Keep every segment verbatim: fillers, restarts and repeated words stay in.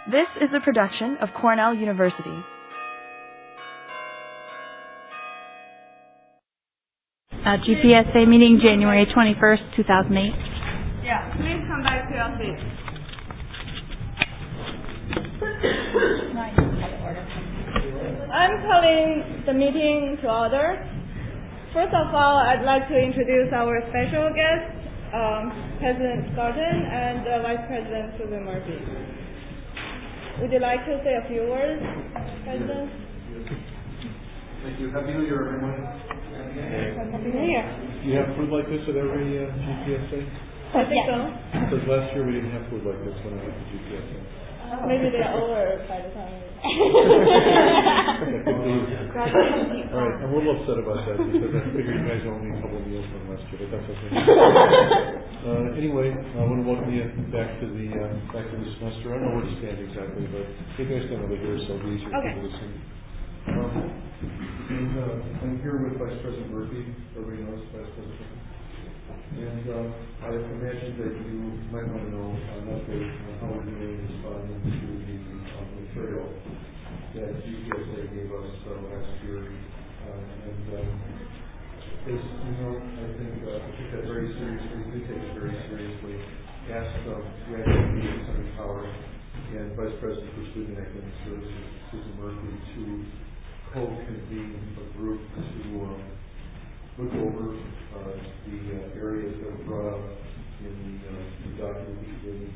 This is a production of Cornell University. Uh, G P S A meeting January twenty-first, two thousand eight. Yeah, please come back to your seat. I'm calling the meeting to order. First of all, I'd like to introduce our special guest, um, President Garten and uh, Vice President Susan Murphy. Would you like to say a few words, President? Thank you. Happy New Year, everyone. Happy New Year. Do you have food like this at every uh, G P S A? I think so. Because last year we didn't have food like this when I went to G P S A. Maybe they're over by the time. All right, I'm a little upset about that because I figured you guys only a couple of meals from last year, but that's okay. uh, anyway, I want to welcome you back to the uh, back to the semester. I don't know where to stand exactly, but maybe I stand over here so it'll be easier Okay. for you to listen. Um, and uh, I'm here with Vice President Murphy. Everybody knows Vice President Murphy. And uh, I imagine that you might want to know an update on how we're doing responding to the uh, material that G P S A gave us uh, last year. Uh, and um, as you know, I think uh, I take that very seriously. We take it very seriously. Asked um, graduate Senator Power and Vice President for Student Academic Services, Susan Murphy, to co-convene a group to um, look over uh, the uh, areas that were brought up in the, uh, the document we gave.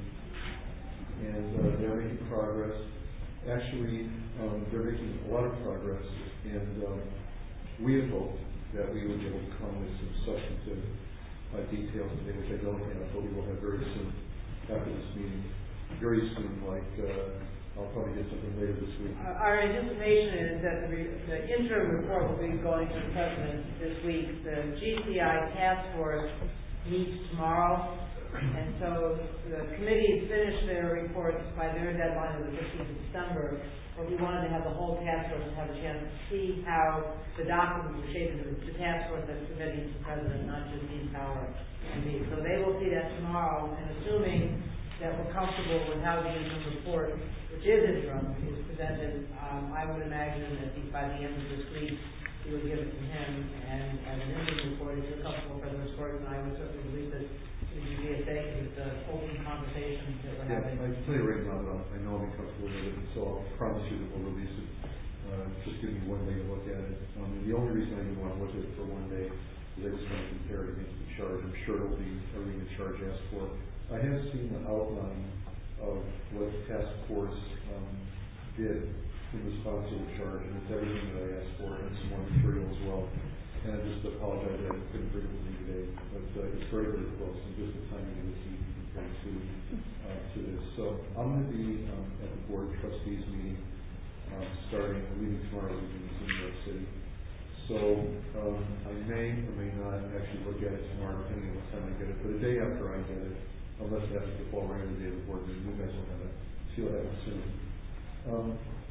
And uh, they're making progress. Actually, um, they're making a lot of progress, and um, we had hoped that we would be able to come with some substantive uh, details today, which I don't have, but we will have very soon after this meeting. Very soon, like uh, I'll probably get something later this week. Uh, our anticipation is that the, re- the interim report will be going to the President this week. The G C I task force meets tomorrow, and so the committees finish their reports by their deadline of the fifteenth of December, but we wanted to have the whole task force have a chance to see how the document was shaped into the task force that's submitting to the President, not just Dean Power and me. So they will see that tomorrow, and assuming that we're comfortable with how the interim report, which is interim, is presented, um, I would imagine that by the end of this week, we will give it to him, and as an interim report, if you're comfortable with President Schwartz, and I would certainly believe that the G P S A is the open conversation that we're Yeah, having. I can tell you right now that I know I'll be comfortable with it, so I'll promise you that we'll release it. Uh, just give me one day to look at it. Um, the only reason I didn't want to look at it for one day is I just want to compare it against the charge. I'm sure it'll be everything the charge asked for. I have seen the outline of what the task force um, did in response to the charge, and it's everything that I asked for, and some more material as well. And I just apologize that I couldn't bring it with me today, but uh, it's very, very close, and just the timing of this evening compared to, uh, to this. So I'm going to be um, at the Board of Trustees meeting um, starting, leaving tomorrow evening in New York City. So um, I may or may not actually look at it tomorrow, depending on what time I get it, but the day after I get it, unless it happens to fall right on the day of the board meeting, you guys will have it. See what happens soon. Um,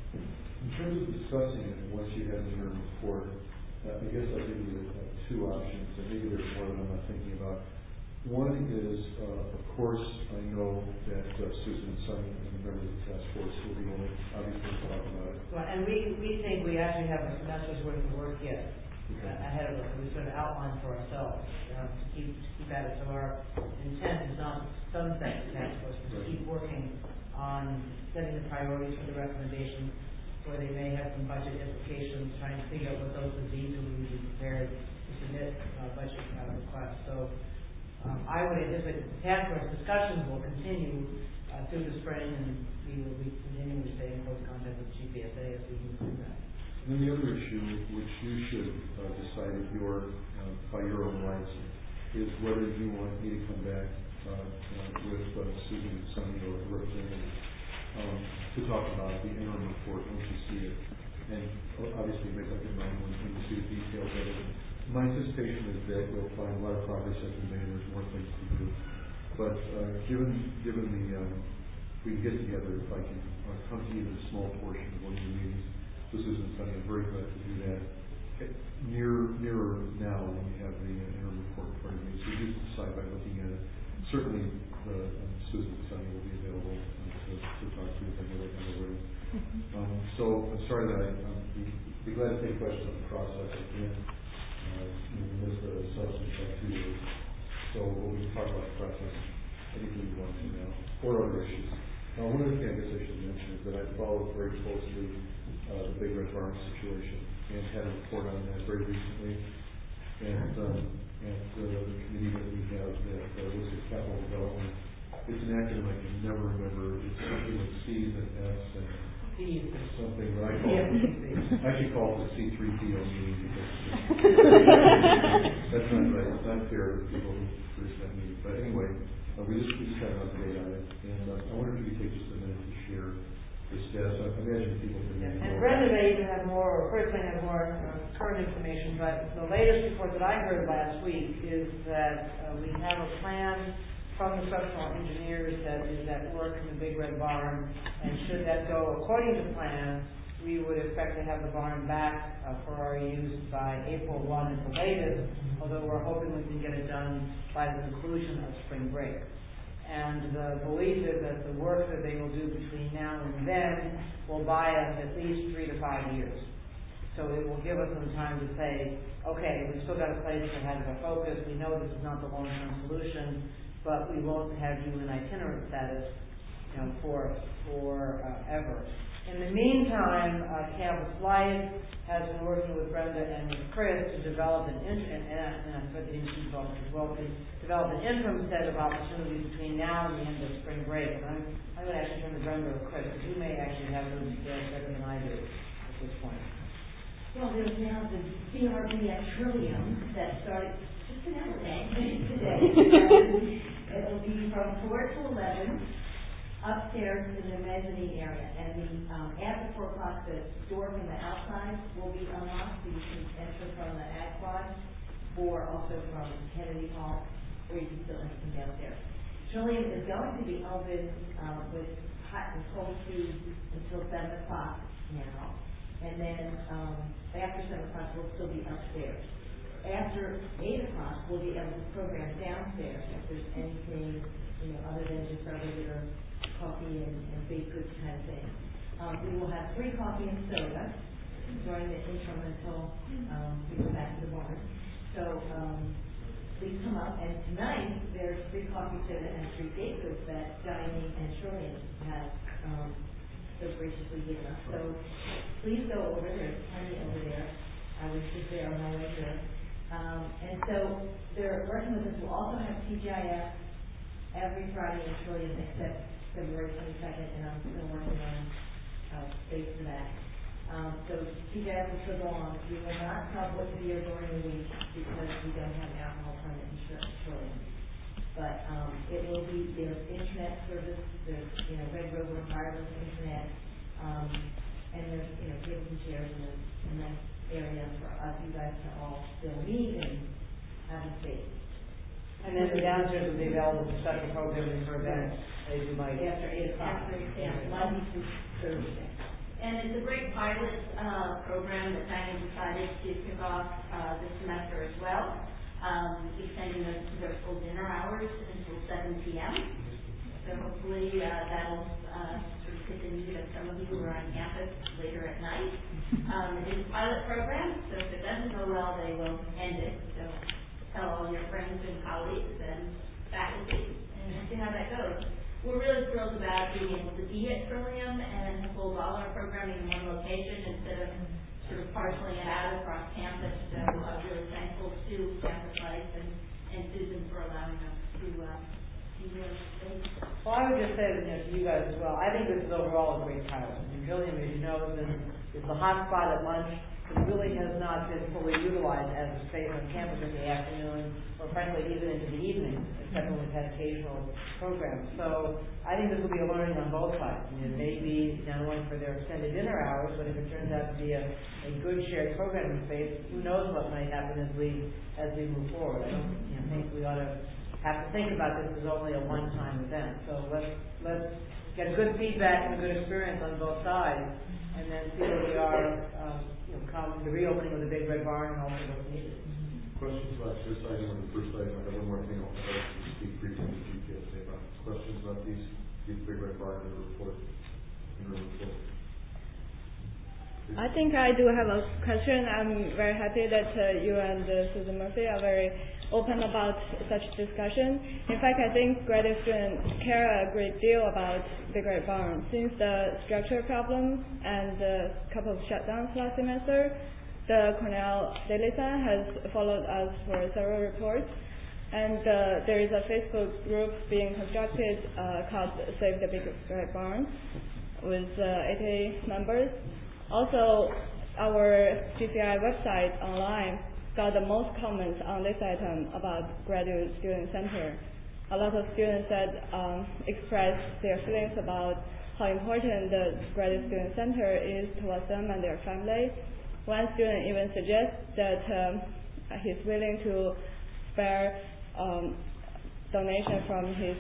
in terms of discussing it, once you have the interim report, uh, I guess I'll give you uh, two options, and maybe there's more that I'm not thinking about. One is, uh, of course, I know that uh, Susan Sunny and the members of the task force will be willing, obviously, to talk about it. Well, and we, we think we actually have a semester's worth of work yet Okay. uh, ahead of us. We sort of outlined for ourselves uh, to keep to keep at it. So our intent is not sunset the task force, but to keep working on setting the priorities for the recommendations, where they may have some budget implications, trying to figure out what those would be so we would be prepared to submit uh, budget uh, requests. So um, I would anticipate the task force discussions will continue uh, through the spring, and we will be continuing to stay in close contact with G P S A as we move through that. And then the other issue, which you should uh, decide if you're, uh, by your own rights, is whether you want me to come back uh, uh, with uh, Susan Sunny or a representative um, to talk about the interim report once you see it, and obviously make up your mind when you see the details of it. My anticipation is that you'll find a lot of progress has been made and there's more things to do. But uh, given given the, um, if we can get together, if I can uh, come to even a small portion of one of your meetings, this isn't funny. I'm very glad to do that. Near, nearer now when we have the uh, interim report in front of me, so you just decide by looking at it. Certainly, the, um, Susan Sunny will be available uh, to, to talk to you if I get it. start of that, I'd be, be glad to take questions on the process. I can't uh, miss the substance by two years. So we'll just talk about the process, anything you want to know, or other issues. Now, one of the things I guess I should mention is that I followed very closely uh, the Big Red Barn situation and had a report on that very recently. And um, at uh, the committee that we have that uh, looks at capital development, it's an acronym I can never remember. It's something with C's and F's and something that I call it, I actually call it the C three P O meeting because that's not right. It's not fair to people who produce that meeting. But anyway, uh, we just we just had an update on it, and uh, I wonder if you could take just a minute to share the status. I imagine people can. And, and Brenda may even have more, or Chris may have more uh, current information. But the latest report that I heard last week is that uh, we have a plan from the structural engineers that is at work in the Big Red Barn, and should that go according to plan, we would expect to have the barn back uh, for our use by April first at the latest, although we're hoping we can get it done by the conclusion of spring break. And the belief is that the work that they will do between now and then will buy us at least three to five years. So it will give us some time to say, okay, we've still got a place that has our focus, we know this is not the long-term solution, but we won't have you in itinerant status, you know, for for uh, ever. In the meantime, uh, Campus Life has been working with Brenda and with Chris to develop an inter- and, and, and I put the institute as well to develop an interim set of opportunities between now and the end of spring break. And I'm I'm going to actually turn to Brenda or Chris, because you may actually have them better than I do at this point. Well, there's now the C R B at Trillium that started just another day today. It'll be from four to eleven upstairs in the mezzanine area, and the um, after four o'clock the door from the outside will be unlocked, so you can enter from the Ag Quad or also from Kennedy Hall, or you can still enter from downstairs. Trillium is going to be open uh, with hot and cold tea until seven o'clock now, and then um, after seven o'clock we'll still be upstairs. After eight o'clock, we'll be able to program downstairs if there's anything, you know, other than just our regular coffee and, and baked goods kind of thing. Um, we will have free coffee and soda during the interim until um, we go back to the barn. So um, please come up. And tonight, there's free coffee, soda, and free baked goods that Dining and Trillium has um, so graciously given us. So please go over. There's plenty over there. I was just there on my way here. Um, and so they're working with us. We'll also have T G I F every Friday in Trillium except February twenty-second, and I'm still working on uh, space for that. Um, so T G I F will still go on. We will not public beer during the week because we don't have an alcohol permit in Trillium. But um, it will be, there's internet service, there's, you know, Red Rover wireless internet, um, and there's, you know, tables and chairs in, the, in that area for us, you guys to all still meet and have a space. And then the downstairs will be available for special programming for events, as you might. After eight o'clock. After, yeah, Monday through Thursday. And it's a great pilot uh, program that Dining decided to kick off uh, this semester as well, um, extending their, their full dinner hours until seven p.m. So hopefully uh, that'll uh, sort of fit the need of some of you who are on campus later at night. Um, it is a pilot program, so if it doesn't go well, they will end it. So tell all your friends and colleagues and faculty and see how that goes. We're really thrilled about being able to be at Trillium and hold all our programming in one location instead of sort of parceling it out across campus. So I'm uh, really thankful to Campus Life and, and Susan for allowing us to uh, be here in space. Well, I would just say that, you know, to you guys as well, I think this is overall a great pilot. And Trillium, as you know, is, is the hot spot at lunch. It really has not been fully utilized as a space on campus in the afternoon, or frankly even into the evening, except when we've had occasional programs. So I think this will be a learning on both sides. I mean, it may be not only for their extended dinner hours, but if it turns out to be a, a good shared programming space, who knows what might happen as we as we move forward. I don't you know, think we ought to have to think about this as only a one-time event. So let's let's get good feedback and a good experience on both sides, and then see where we are. Um, You know, come the reopening of the Big Red Barn and also what's needed. Questions about this item and the first item? I have one more thing I'll have to speak briefly to G P S A about. Questions about these, these Big Red Barn and the report? In the report. I think I do have a question. I'm very happy that uh, you and uh, Susan Murphy are very open about such discussion. In fact, I think graduate students care a great deal about Big Red Barn. Since the structure problem and a couple of shutdowns last semester, the Cornell Daily Sun has followed us for several reports. And uh, there is a Facebook group being constructed uh, called Save the Big Red Barn with uh, eighty members. Also, our G C I website online got the most comments on this item about Graduate Student Center. A lot of students said um, expressed their feelings about how important the Graduate Student Center is towards them and their family. One student even suggests that um, he's willing to spare um, donation from his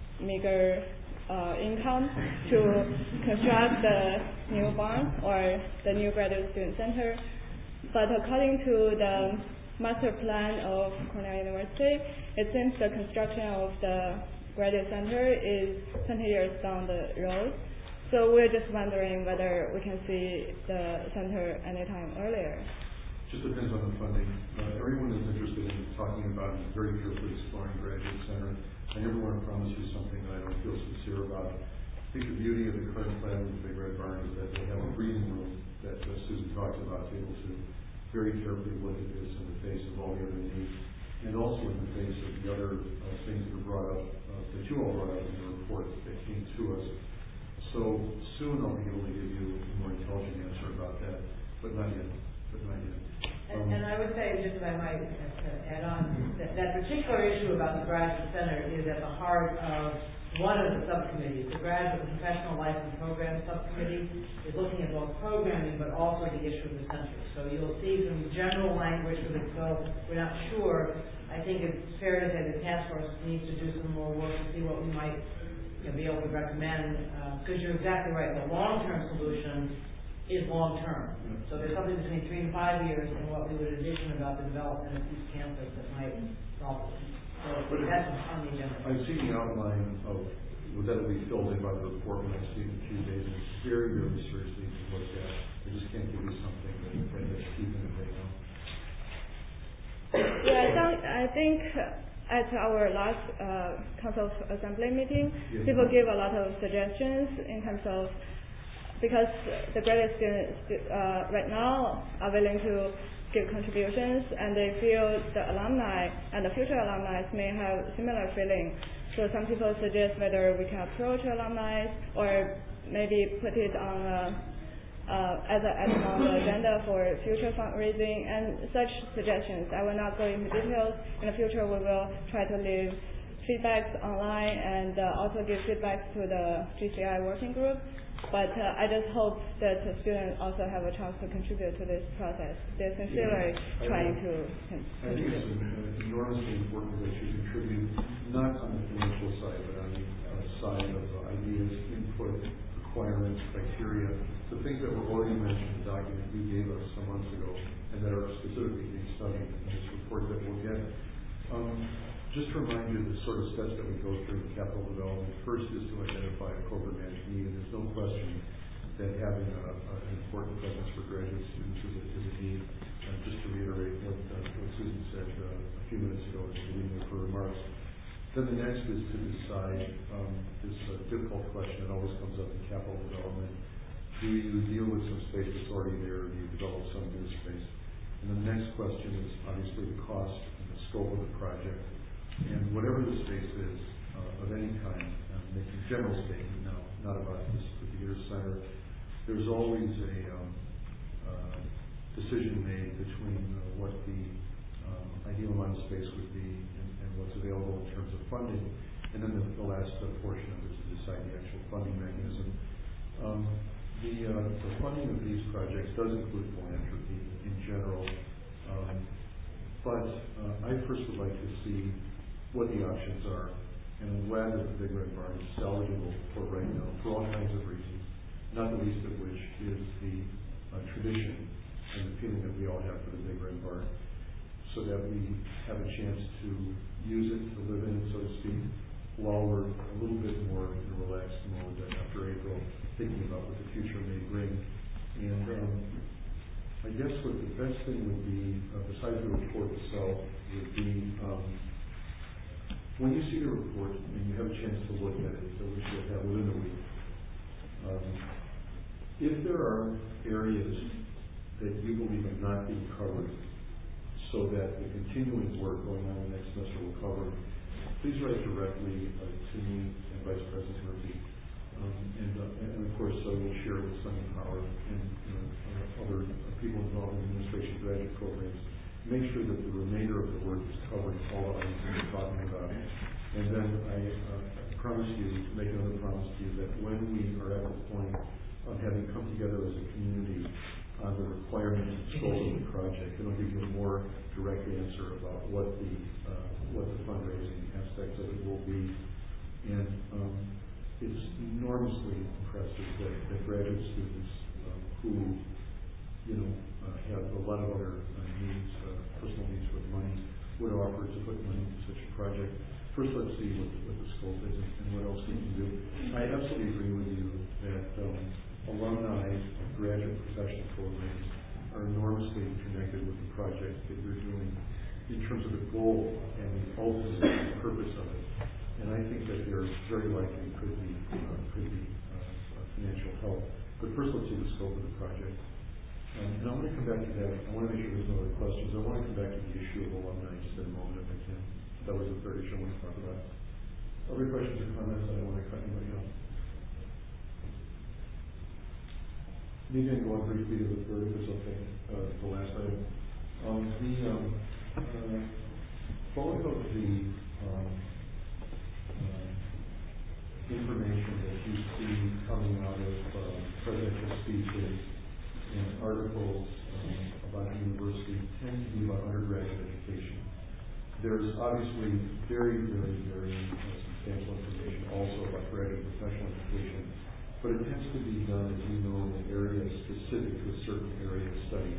meager uh, income to construct the new barn or the new Graduate Student Center. But according to the master plan of Cornell University, it seems the construction of the Graduate Center is twenty years down the road. So we're just wondering whether we can see the center anytime earlier. Just depends on the funding. Uh, everyone is interested in talking about and very carefully exploring Graduate Center. I never want to promise you something that I don't feel sincere about. I think the beauty of the current plan with the Big Red Barn is that they have a breathing room that uh, Susan talked about, to be able to very carefully look at this in the face of all the other needs, and also in the face of the other uh, things that were brought up, uh, that you all brought up in the report that came to us. So soon I'll be able to give you a more intelligent answer about that, but not yet. But not yet. And, and I would say, just if I might uh, add on, that, that particular issue about the Graduate Center is at the heart of one of the subcommittees. The Graduate Professional License Program Subcommittee is looking at both programming but also the issue of the center. So you'll see some general language with it, so we're not sure. I think it's fair to say the task force needs to do some more work to see what we might you know, be able to recommend, because uh, you're exactly right. The long-term solution is long-term. So there's something between three and five years and what we would envision about the development of East Campus that might solve it. So but that's on the agenda. I've seen the outline of that will be filled in by the report when I see it in a few days. And it's very, very seriously to look at. I just can't give you something that, that that's keeping it right now. Yeah, I, don't, I think at our last uh, Council of Assembly meeting, yes, people gave a lot of suggestions in terms of, because the graduate students uh, right now are willing to give contributions, and they feel the alumni and the future alumni may have similar feeling. So some people suggest whether we can approach alumni or maybe put it on a, uh, as an item on the agenda for future fundraising and such suggestions. I will not go into details. In the future, we will try to leave feedbacks online and uh, also give feedbacks to the G C I working group. But uh, I just hope that the students also have a chance to contribute to this process. They're sincerely yeah, trying to con- I think it's uh, enormously important that you contribute, not on the financial side, but on the uh, side of uh, ideas, input, requirements, criteria, the things that were already mentioned in the document you gave us some months ago, and that are specifically being studied in this report that we'll get. Um, Just to remind you the sort of steps that we go through in capital development. First is to identify a programmatic need, and there's no question that having a, a, an important presence for graduate students is a, is a need. And just to reiterate what, uh, what Susan said uh, a few minutes ago at the beginning of her remarks. Then the next is to decide um, this uh, difficult question that always comes up in capital development. Do you deal with some space that's already there, or do you develop some new space? And the next question is obviously the cost and the scope of the project. And whatever the space is uh, of any kind, uh, making general statement now, not about this particular center, there's always a um, uh, decision made between uh, what the um, ideal amount of space would be and, and what's available in terms of funding. And then the, the last uh, portion of it is to decide the actual funding mechanism. Um, the, uh, the funding of these projects does include philanthropy in general, um, but uh, I first would like to see what the options are, and I'm glad that the Big Red Barn is salvageable for right now, for all kinds of reasons, not the least of which is the uh, tradition and the feeling that we all have for the Big Red Barn, so that we have a chance to use it, to live in it, so to speak, while we're a little bit more in a relaxed mode after April, thinking about what the future may bring. And um, I guess what the best thing would be, uh, besides the report itself, would be um, when you see the report and you have a chance to look at it, so we should have within a week, um, if there are areas that you believe are not being covered so that the continuing work going on the next semester will cover, please write directly uh, to me and Vice President Murphy. Um, and, uh, and of course, uh, we'll share with Sunny Power and you know, uh, other uh, people involved in administration graduate programs. Make sure that the remainder of the work is covering all the items that we're talking about. And then I uh, promise you, make another promise to you, that when we are at the point of having come together as a community on the requirements and scope of the project, then I'll give you a more direct answer about what the uh, what the fundraising aspects of it will be. And um, it's enormously impressive that, that graduate students um, who, you know, uh, have a lot of other uh, needs, uh, personal needs with money, would offer to put money into such a project. First, let's see what, what the scope is and, and what else we can do. I absolutely agree with you that um, alumni of graduate professional programs are enormously connected with the project that you're doing in terms of the goal and the ultimate purpose of it. And I think that there very likely could be uh, could be uh, financial help. But first, let's see the scope of the project. Um, and I want to come back to that. I want to make sure there's no other questions. I want to come back to the issue of alumni just in a moment if I can. That was the third issue I want to talk about. Other questions or comments? I don't want to cut anybody off. Maybe I can go on briefly to the third, if it's okay, uh, the last item. Um, the um, uh, bulk of the um, uh, information that you see coming out of uh, presidential speeches and articles um, about the university tend to be about undergraduate education. There's obviously very, very, very uh, substantial information also about graduate professional education, but it tends to be done, as you know, in areas specific to a certain area of study.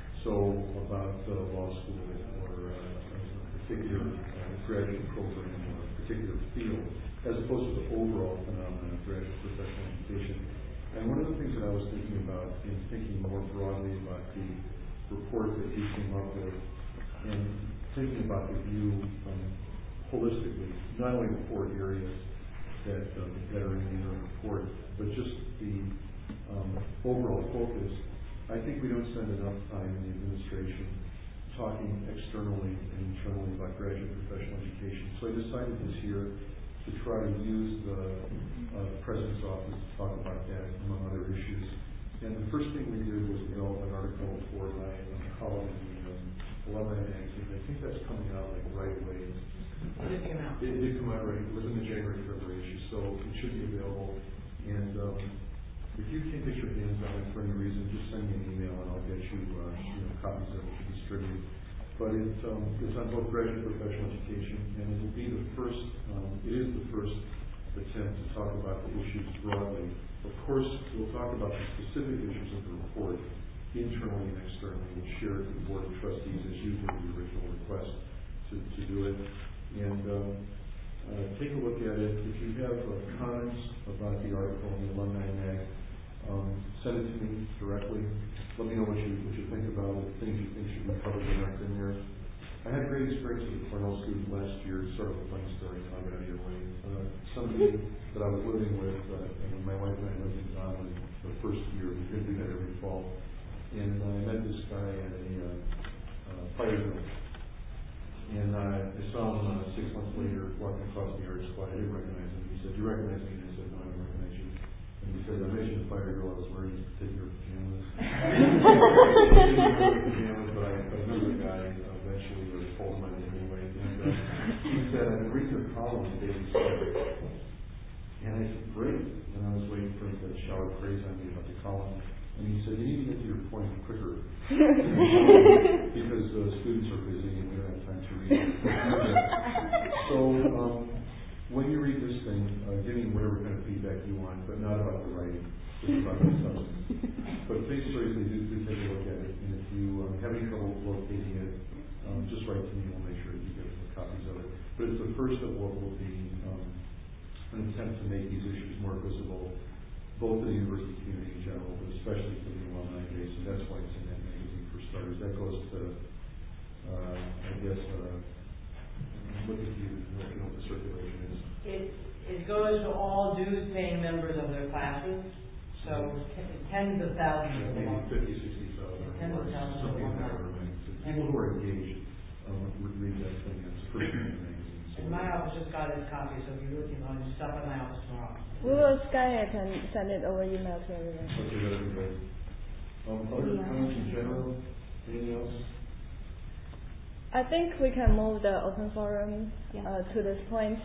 So about uh, law school or uh, a particular uh, graduate program or a particular field, as opposed to the overall phenomenon of graduate professional education. And one of the things that I was thinking about in thinking more broadly about the report that you came up with and thinking about the view um, holistically, not only the four areas that, um, that are in the interim report, but just the um, overall focus, I think we don't spend enough time in the administration talking externally and internally about graduate professional education. So I decided this year to try to use the uh, President's Office to talk about that, among other issues. And the first thing we did was develop an article for my um, column in the um, Alumni Magazine. I think that's coming out like right away. It did come out. It did come out right. It was in the January, February issue, so it should be available. And um, if you can't get your hands on it for any reason, just send me an email and I'll get you, uh, you know, copies of it to distribute. But it's um, it's on both graduate professional education, and it will be the first. Um, it is the first attempt to talk about the issues broadly. Of course, we'll talk about the specific issues of the report internally and externally. We'll share it with the Board of Trustees as you did the original request to, to do it. And um, uh, take a look at it. If you have uh, comments about the article in the Alumni Mag, um, send it to me directly. Let me know what you what you think about it, things you think should be covered that aren't in there. I had a great experience with a Cornell student last year, sort of a funny story, I'll get out of your way. Uh, somebody that I was living with, uh, and my wife and I lived in Donlin the first year, we did that every fall. And uh, I met this guy at a uh, uh, fire drill. And uh, I saw him uh, six months later walking across the yard squad. I didn't recognize him. He said, "Do you recognize me?" And I said, "No, I don't recognize you." And he said, "I mentioned the fire drill. I was wearing these particular pajamas." I didn't remember the pajamas, but I, I remember the guy uh, eventually was told him I did anyway. And uh, he said, "I've been reading your column in Daily Stoic." And I said, "Great." And I was waiting for him to shower praise on me about the column. And he said, "You need to get to your point quicker." Because uh, students are busy and we don't have time to read. So um, when you read this thing, uh, give me whatever kind of feedback you want, but not about the writing, just about the substance. But please seriously do, do take a look at it. And if you um, have any trouble locating it, um, just write to me and we'll make sure that you get copies of it. But it's the first of what will be um, an attempt to make these issues more visible, both to the university community in general, but especially to the alumni that's why it's in that magazine for starters. That goes to, uh, I guess, uh, look at you, you know what the circulation is. It, it goes to all dues-paying members of their classes, so t- tens of thousands of Maybe them. fifty, sixty thousand. Tens of thousands of Something in that them. order. People who are engaged um, would read that thing. It's a pretty good magazine. So And my office just got his copy, so if you're looking on, just stop at my office tomorrow. We will scan it and send it over email to everyone. Okay, that'd be great. Um, other comments in general? Anything else? I think we can move the open forum Yeah. uh, to this point.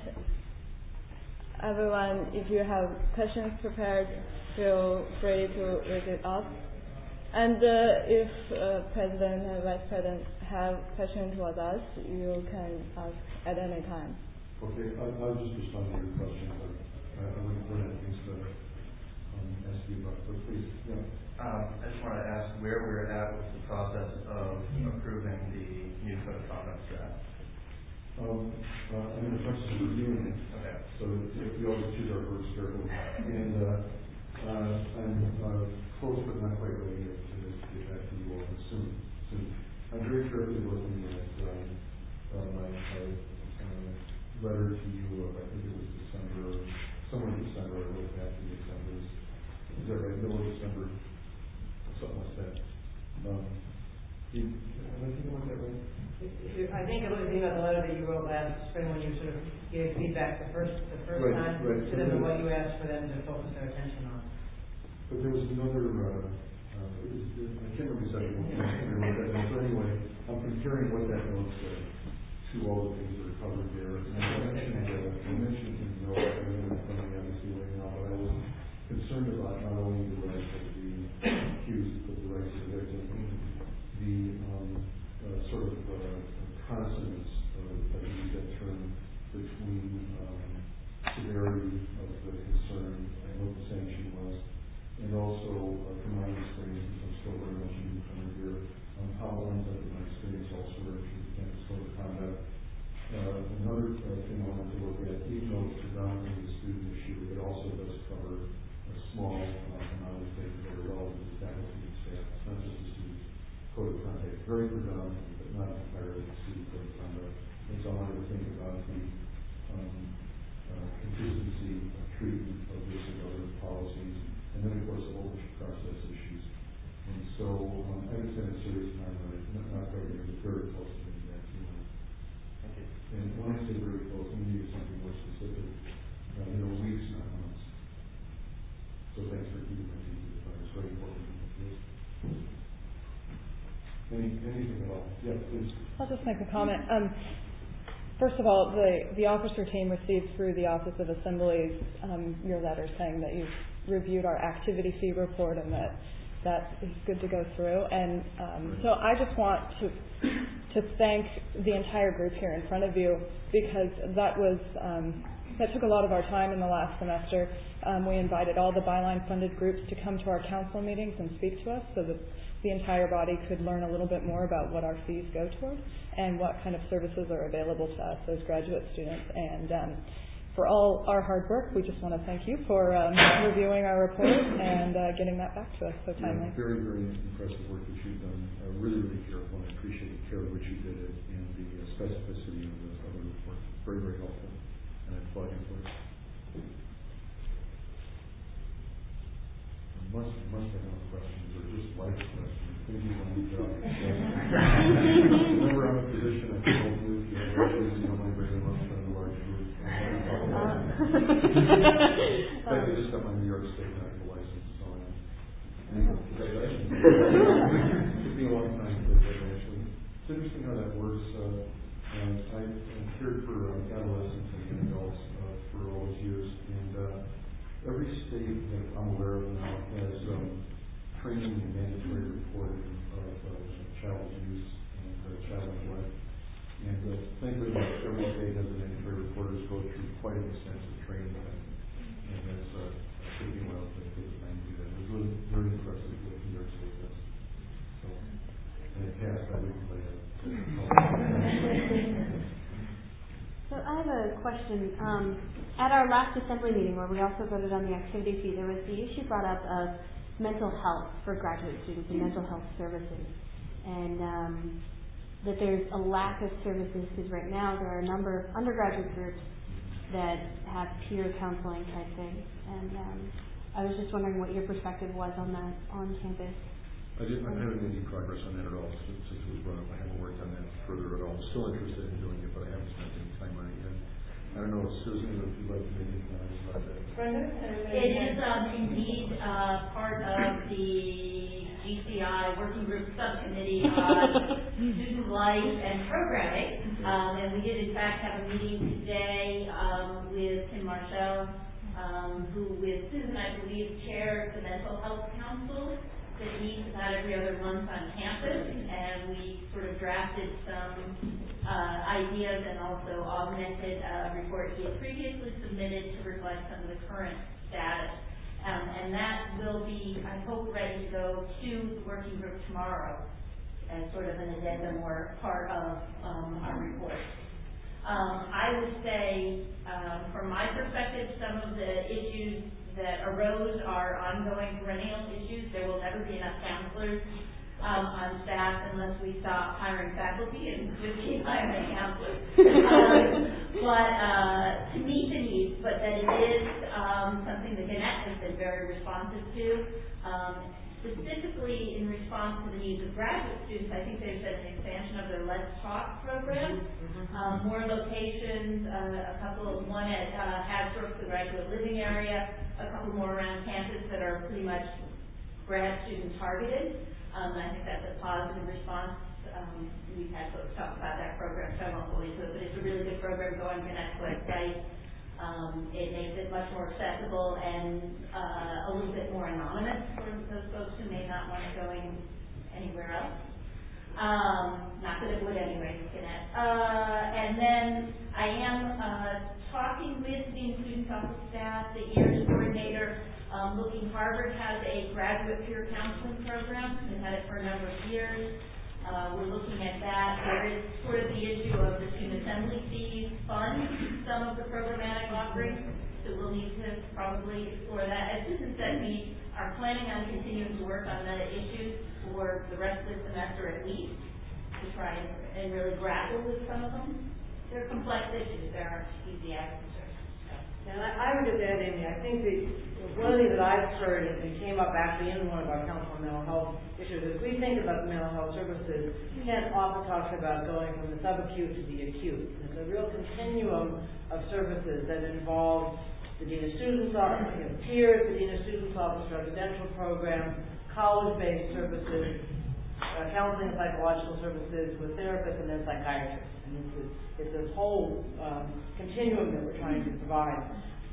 Everyone, if you have questions prepared, feel free to raise it up. And uh, if uh, President and Vice President have questions towards us, you can ask at any time. Okay, I'll, I'll just respond to your question, but I, I wouldn't run out of things to um, ask you about, but please, yeah. Um, I just wanted to ask where we're at with the process of approving the new code of conduct draft. Um, uh, I'm in the process of reviewing it. Okay. So if we always choose our words carefully. And uh, uh, I'm uh, close but not quite ready yet to get back to you all soon. soon. I'm very carefully looking at um, uh, my, my uh, letter to you of, I think it was December, somewhere in December, I wrote back in December. Is that right? Middle of December? Something like that. Um, you, am I thinking about that right? I think it was about the letter that you wrote last spring when you sort of gave feedback the first the first Right, time right. to them and what you asked for them to focus their attention on. But there was another, uh, uh, it was, I can't remember exactly what that note, but anyway, I'm comparing what that note said to all the things that are covered there. And I mentioned, uh, I mentioned in the note, I don't know if obviously right now, but I was concerned about not only the rights of the accused, but the rights of the victim, the um, uh, sort of uh, consonance, uh, I use that term, between um, severity of the concern and what the sanction was, and also uh, from my experience, I'm still very much a newcomer here, um, how one of my experience also represents sort of conduct. Uh, another uh, thing I want to look at, even though it's predominantly a student issue, it also does cover a small uh, amount of things that are relevant to faculty and staff. It's not just the student code of conduct, very predominantly, but not entirely the student code of conduct. And so I wanted to think about the um, uh, consistency of treatment of this and other policies, and then of course the ownership process issues. And so um, I would spend a serious time on it, not, not quite yet, but very close to getting back to you. Thank you. And when I say very close, I mean something more specific, uh, you know, weeks, not months. So thanks for keeping my feet to the fire. It's very important. Any, anything at all? Yeah, please. I'll just make a comment. Um, first of all, the, the officer team received through the Office of Assemblies um, your letter saying that you've reviewed our activity fee report and that that is good to go through. And um, so I just want to to thank the entire group here in front of you, because that was um, that took a lot of our time in the last semester. Um, we invited all the Byline funded groups to come to our council meetings and speak to us so that the entire body could learn a little bit more about what our fees go toward and what kind of services are available to us as graduate students. And um, for all our hard work, we just want to thank you for um, reviewing our report and uh, getting that back to us so timely. Yeah, very, very impressive work that you've done. Uh, really, really careful, and I appreciate the care with which you did it and the uh, specificity of the, of the report. Very, very helpful, and I applaud you for it. Must, must have no questions, or just life questions. Things you want to know. Whenever I'm in a position, I told you, if you have issues, you don't mind bringing them up in a large group. In fact, I just got my New York State medical license, so I'm, congratulations. It took me a long time to get that, actually. It's interesting how that works. Uh, and I cared for uh, adolescents and adults uh, for all those years, and uh, every state that I'm aware of now has um, training and mandatory reporting of uh, child abuse and uh, child neglect. And uh, thank goodness every state has a mandatory reporters go through quite an extensive training, and, and that's uh, took me a while to get the time to do that. It was really very impressive what New York State does. So, and it passed. I wouldn't play it. So I have a question. Um, at our last assembly meeting, where we also voted on the activity fee, there was the issue brought up of mental health for graduate students and mental health services, and um, that there's a lack of services because right now there are a number of undergraduate groups that have peer counseling type things, and um, I was just wondering what your perspective was on that on campus. I, did, I haven't made any progress on that at all since, since it was brought up. I haven't worked on that further at all. Still interested in doing it, but I haven't spent any time on it yet. I don't know, Susan, if you'd like to make any comments about that. It is um, indeed uh, part of the G C I Working Group Subcommittee on Student Life and Programming. Um, and we did, in fact, have a meeting today um, with Tim Marshall, um, who, with Susan, I believe, chairs the Mental Health Council that meets about every other month on campus, and we sort of drafted some uh, ideas and also augmented a report he had previously submitted to reflect some of the current status. Um, and that will be, I hope, ready to go to the working group tomorrow as sort of an addendum or part of um, our report. Um, I would say, um, from my perspective, some of the issues that arose are ongoing perennial issues. There will never be enough counselors um, on staff unless we stop hiring faculty and just keep hiring counselors. um, but uh, to meet the needs, but that it is um, something that Gannett has been very responsive to. Um, specifically in response to the needs of graduate students, I think there's been an expansion of their Let's Talk program. Um, more locations, uh, a couple, one at uh, Hasbrook, the graduate living area, a couple more around campus that are pretty much grad student targeted. Um, I think that's a positive response. Um, we've had folks talk about that program, so I won't go into it, but it's a really good program. Go on Gannett's website. Um, it makes it much more accessible and uh, a little bit more anonymous for those folks who may not want to go in anywhere else. Um, not that it would anyway, Gannett. Uh, and then I am uh, talking with the Student Office staff, the E R S coordinator. Um, Looking Harvard has a graduate peer counseling program. They've had it for a number of years. Uh, we're looking at that. There is sort of the issue of the student assembly fees fund some of the programmatic offerings, so we'll need to probably explore that. As Susan said, we are planning on continuing to work on the issues for the rest of the semester at least, to try and, and really grapple with some of them. They're complex issues. There aren't easy answers. And I, I would just add, Amy, I think that one of the things that I've heard and came up actually in one of our Council on Mental Health issues is we think about the mental health services, Ken often talks about going from the subacute to the acute. It's a real continuum of services that involve the Dean of Students Office, you know, peers, the Dean of Students Office, residential programs, college-based services, uh, counseling and psychological services with therapists, and then psychiatrists. And it's, a, it's this whole um, continuum that we're trying to provide.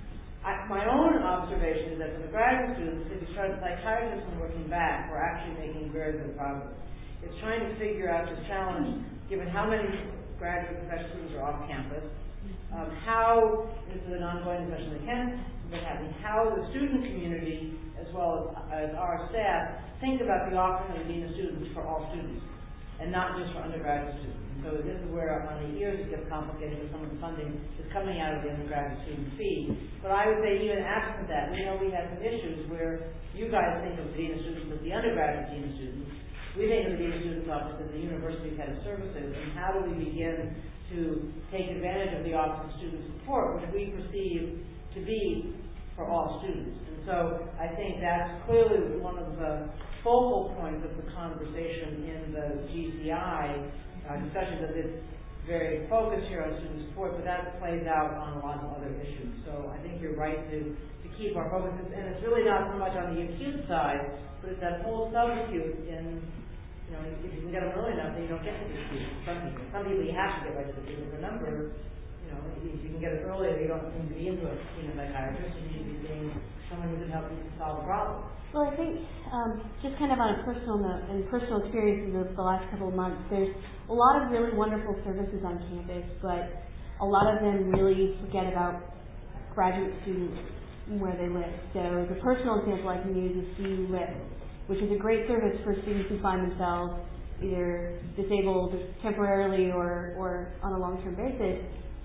I, my own observation is that for the graduate students, if you start as psychiatrists and working back, we're actually making very good progress. It's trying to figure out this challenge, given how many graduate professional students are off campus, um, how, this is an ongoing discussion that Ken has been having, how the student community, as well as, as our staff, think about the offering of the Dean of Students for all students, and not just for undergraduate students. So this is where on the years it gets complicated with some of the funding is coming out of the undergraduate student fee. But I would say even absent that, we know we had some issues where you guys think of the Dean of Students as the undergraduate Dean of Students. We think of the Dean of Students Office as the university's head of services, and how do we begin to take advantage of the Office of Student Support, which we perceive to be for all students. And so I think that's clearly one of the focal points of the conversation in the G C I Uh, discussion, that it's very focused here on student support, but that plays out on a lot of other issues. So I think you're right to, to keep our focus, and it's really not so much on the acute side, but it's that whole subacute. And you know, if you can get them early enough, then you don't get to the acute. Some people, some people you have to get right to the acute. Remember, you know, if you can get it earlier, you don't need to be into a you know, psychiatrist. You need to be seeing someone who can help you solve a problem. Well, I think um, just kind of on a personal note and personal experiences of the last couple of months, there's a lot of really wonderful services on campus, but a lot of them really forget about graduate students where they live. So the personal example I can use is C U Live, which is a great service for students who find themselves either disabled temporarily or, or on a long-term basis.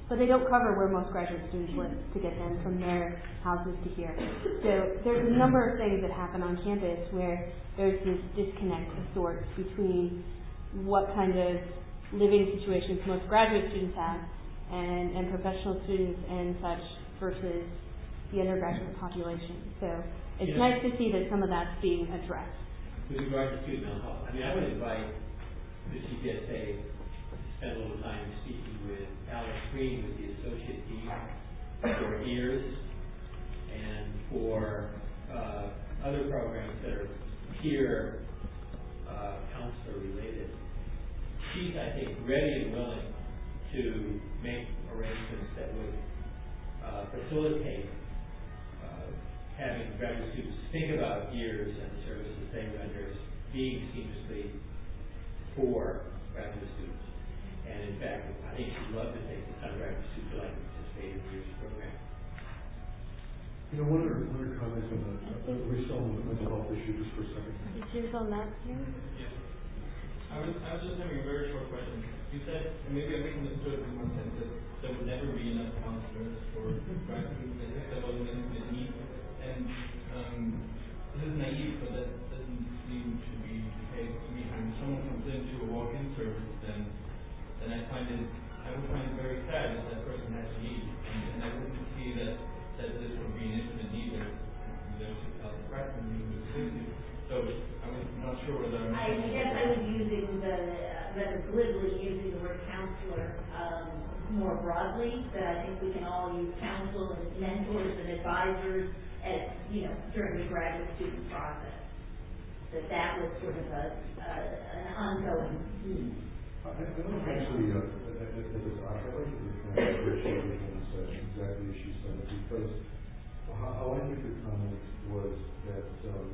but they don't cover where most graduate students live to get them from their houses to here. So there's a number of things that happen on campus where there's this disconnect of sorts between what kind of living situations most graduate students have and, and professional students and such versus the undergraduate population. So it's yeah. nice to see that some of that's being addressed. With regard to student mental health, I mean, I would invite the G P S A to spend a little time speaking with Alex Green, who's the Associate Dean for E A R S and for uh, other programs that are peer uh, counselor related. She's, I think, ready and willing to make arrangements that would uh, facilitate uh, having graduate students think about E A R S and the services they render being seamlessly for graduate students. And in fact, I think she'd love to take the undergraduate students who like to participate in the E A R S program. You know, one other, one other comment on the, uh, we're still on the mental health issue just for a second. Is yours on that here? Yeah. I was, I was just having a very short question. You said, and maybe I misunderstood in one sense, that there would never be enough counselors for graduate students, that there wasn't a need. And um, this is naive, but that doesn't seem to be the case to me. When someone comes into a walk-in service, then then I find it, I would find it very sad if that person has a need. And, and I wouldn't see that, that this would be an infinite need that there's six thousand freshmen who would assist you. So I was not sure whether I'm... I guess I was using the, uh, rather glibly using the word counselor um, more broadly, that I think we can all use counsel and mentors and advisors as, you know, during the graduate student process. That that was sort of a, uh, an ongoing need. I, I don't actually, uh, as a doc, I'd like to kind of appreciate what said, exactly as she said it, because how, how I think the comment was that um,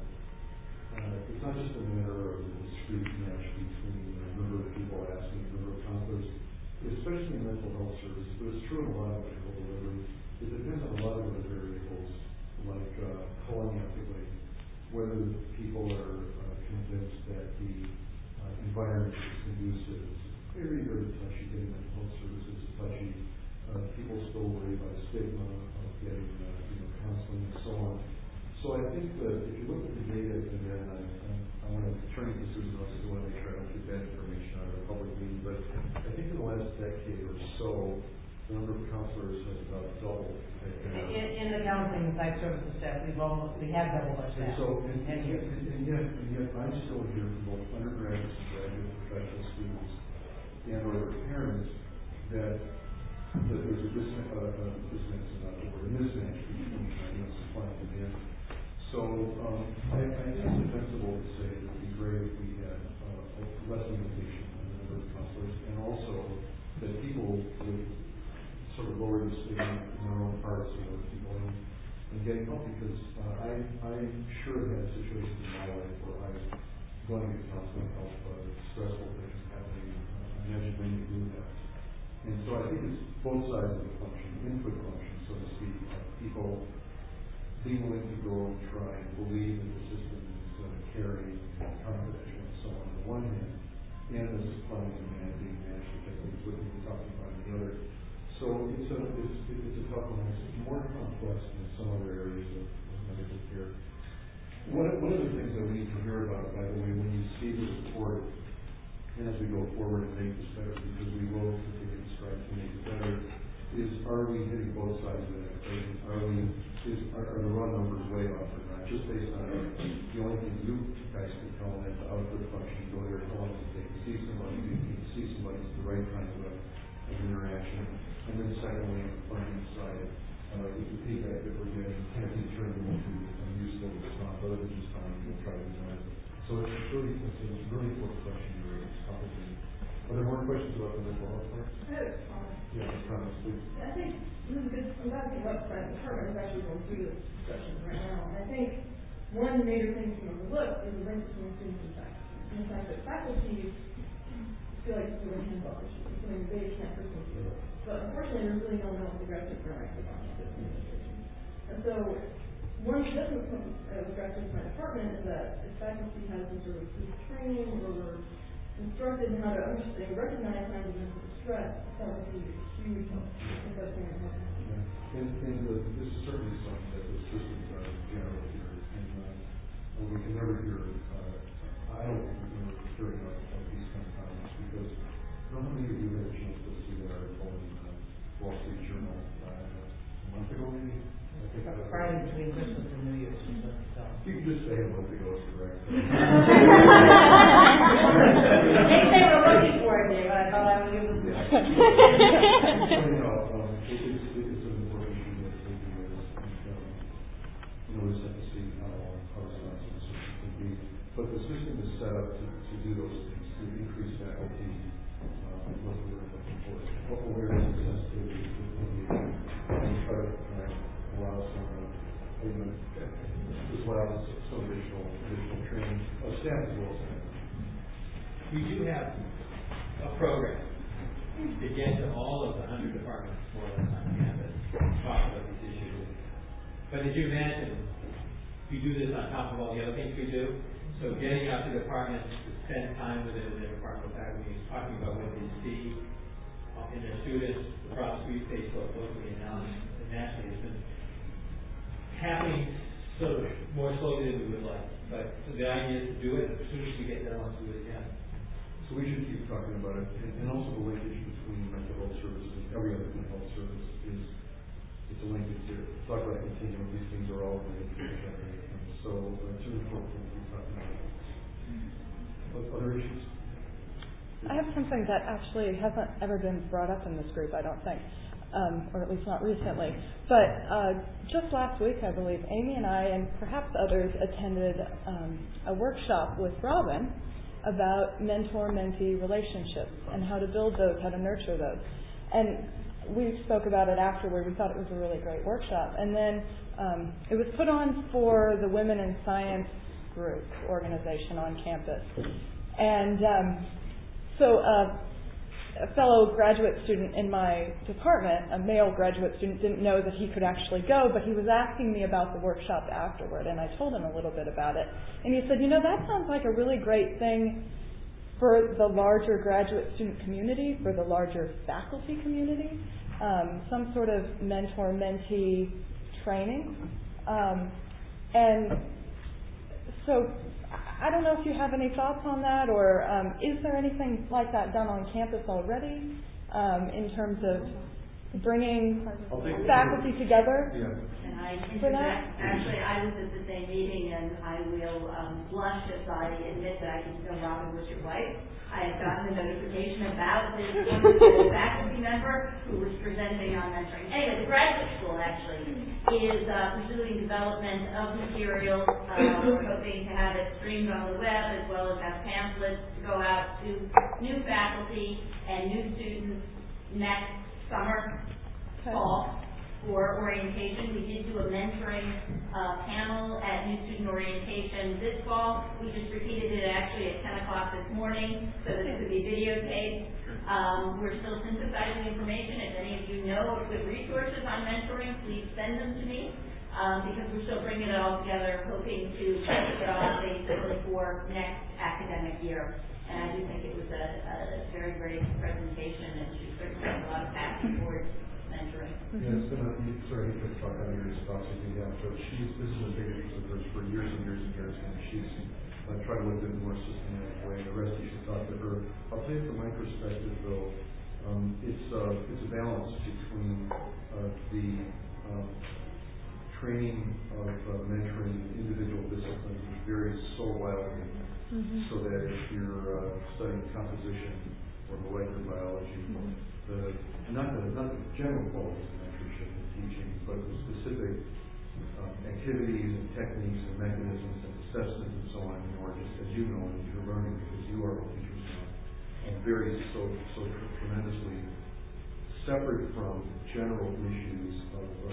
uh, it's not just a matter of a discrete match between the number of people asking, the number of counselors, especially in mental health services, but it's true in a lot of medical delivery. It depends on a lot of other variables, like uh, collectively, whether people are uh, convinced that the uh, environment is conducive. Very, very touchy getting mental health services, touchy. Uh, people still worry about stigma of getting uh, you know, counseling and so on. So I think that if you look at the data, and then I, I, I want to turn to Susan Rose, I want to make sure I don't get that information out of the public meeting, but I think in the last decade or so, the number of counselors has about doubled. In, in the counseling and psych services staff, we've almost, we have doubled our staff. And so, and, and, yet, and, yet, and yet, I'm still here from both undergraduates and graduate professional students and or their parents that, that there's a disconnect, uh, uh, disconnect is not the word, a mismatch between you know, supply and demand. So um, I, I think it's defensible to say it would be great if we had uh, less limitation on the number of counselors, and also that people would sort of lower the stigma in their own hearts about people and, and getting help, because uh, I, I sure had situations in my life where I was going to get counseling help, uh, stressful things happening. Uh, imagine when you do that. And so I think it's both sides of the function, input function, so to speak, of people being willing to go and try and believe that the system is uh, caring and confidential and so on on the one hand, and the supply and demand being matched, which I think is what we were talking about in the other. So it's a, it's, it's a tough one. It's more complex than some other areas of, of medical care. One, one of the things that we need to hear about, by the way, when you see the report, and as we go forward and make this better, because we will continue to strive to make it better, is are we hitting both sides of that equation? Are we, is, are, are the raw numbers way off or not? Just based on the only thing you guys can tell them is the output function, go there, how long does it take to see somebody, you can see somebody, it's the right kind of, a, of interaction. And then secondly, on the funding side, uh, with the feedback that we're getting, can be turned into a useful response, rather than just telling people try to design it. So it's really, it's a really important question you raised. Are there more questions about the mental health part? I have a comment. Yeah, comments, please. I think this is good. I'm glad to think about the department is actually going through this discussion right now. And I think one major thing to overlook is the link between students and faculty. And the fact that faculty feel like it's a really hands-off issue. It's something they can't personally deal with. But unfortunately, there's really no one else to graduate interactive on campus administration. And so one thing that doesn't come as a graduate to my department is that if faculty has some sort of training or we're instructed in how to understand, recognize signs of mental distress, faculty is huge help. I think that's very important. Yeah. And, and uh, this is certainly something that the system does in general here. And uh, we can never hear, uh, I don't think we're hearing of, of these kind of comments because not many of you had a chance to see that article in uh, Wall Street Journal uh, a month ago, maybe. I think that was Friday between Christmas and New Year's. You can just say a month ago is correct. They they were looking for it, Dave. I thought I would give them. Yeah. You know, um, it, it's, it's an important issue that they do is, and, um, you know, we just have to see how, how responsive the system can be. But the system is set up to, to do those things, to increase faculty, uh, what we're looking for, what awareness and sensitivity to the issue, and try to uh, allow some, uh, you know, as well as some additional, additional training of staff as well as staff. We do have a program to get to all of the hundred departments more or less on campus, talk about these issues. But as you imagine, we do this on top of all the other things we do. So getting out to departments to spend time with their, their departmental faculty, talking about what they see in their students, the problems we face both locally and now and nationally, has been happening sort of more slowly than we would like. But the idea is to do it. As soon as we get there, let's do it again. So we should keep talking about it, and, and also the linkage between mental health services and every other mental health service is it's a linkage here. Talk about continuum; these things are all linked to each other, and so uh, it's really important to keep talking about it. But other issues? I have something that actually hasn't ever been brought up in this group, I don't think, um, or at least not recently. But uh, just last week, I believe, Amy and I, and perhaps others, attended um, a workshop with Robin about mentor-mentee relationships and how to build those, how to nurture those. And we spoke about it afterward. We thought it was a really great workshop. And then um, it was put on for the Women in Science group organization on campus. And um, so uh, a fellow graduate student in my department, a male graduate student, didn't know that he could actually go, but he was asking me about the workshop afterward, and I told him a little bit about it. And he said, you know, that sounds like a really great thing for the larger graduate student community, for the larger faculty community, um, some sort of mentor-mentee training. Um, and so I don't know if you have any thoughts on that, or um, is there anything like that done on campus already um, in terms of bringing faculty together? Yeah. And I for that? Actually, I was at the same meeting, and I will um, blush as I admit that I didn't know Robin was your wife. I had gotten a notification about this wonderful faculty member who was presenting on mentoring. Anyway, the graduate school actually is uh, pursuing development of materials. Uh, we're hoping to have it streamed on the web as well as have pamphlets to go out to new faculty and new students next summer, okay. fall, for orientation. We did do a mentoring uh, panel at New Student Orientation this fall. We just repeated it actually at ten o'clock this morning so that it could be videotaped. Um, we're still synthesizing information. If any of you know of good resources on mentoring, please send them to me um, because we're still bringing it all together, hoping to kick it off basically for next academic year. And I do think it was a, a very great presentation, and she certainly has a lot of passion towards mentoring. Yeah, it's been a, sorry, you could talk out of your thoughts if you have, but she's, this is a big interest of hers for years and years and years, and she's uh, tried to look at it in a more systematic way. The rest you should talk to her. I'll tell you from my perspective, though, um, it's, uh, it's a balance between uh, the um, training of uh, mentoring individual disciplines, which varies so wildly, mm-hmm. so that if you're uh, studying composition or molecular biology, mm-hmm. the Not the, not the general qualities of mentorship and teaching, but the specific um, activities and techniques and mechanisms and assessments and so on, in order, just as you know, as you're learning, because you are teachers now, and very so so tremendously separate from general issues of uh,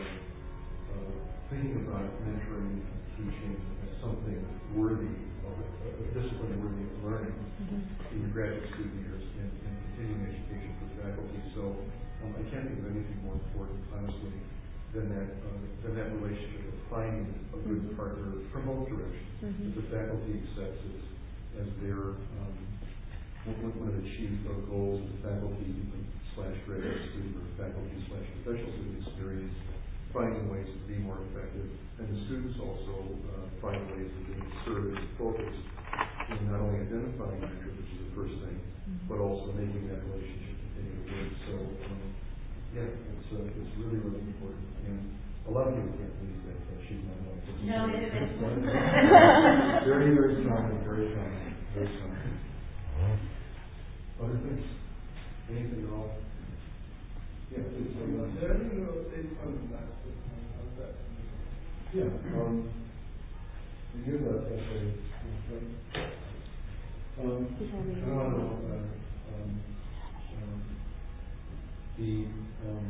uh, thinking about mentoring and teaching as something worthy of a, a discipline worthy of learning mm-hmm. in your graduate student years and, and continuing education for faculty. So. Um, I can't think of anything more important, honestly, than that uh, than that relationship of finding a good mm-hmm. partner from both directions. Mm-hmm. That the faculty accepts as, as their um, one, one of the chief uh, goals of the faculty slash graduate student or faculty slash professional student experience, finding ways to be more effective, and the students also uh, find ways of being assertive and focused in not only identifying mentors, which is the first thing, mm-hmm. but also making that relationship continue to work. So, um, yeah, it's uh, it's really, really important. And a lot of people can't believe that uh, she's my wife. No, it is. Very, very strong, very strong, very strong. Other things? Anything at all? Yeah, please. Is there any update on the last how's that? Yeah, um, we give that essay. Um, I don't know, uh, um, um, the, um,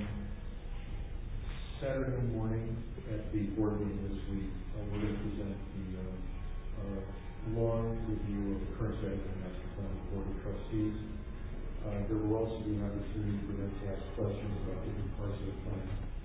Saturday morning at the board meeting this week, uh, we're going to present the, uh, uh, long review of the current status of the master plan of the Board of Trustees. Uh, there will also be an opportunity for them to ask questions about different parts of the plan,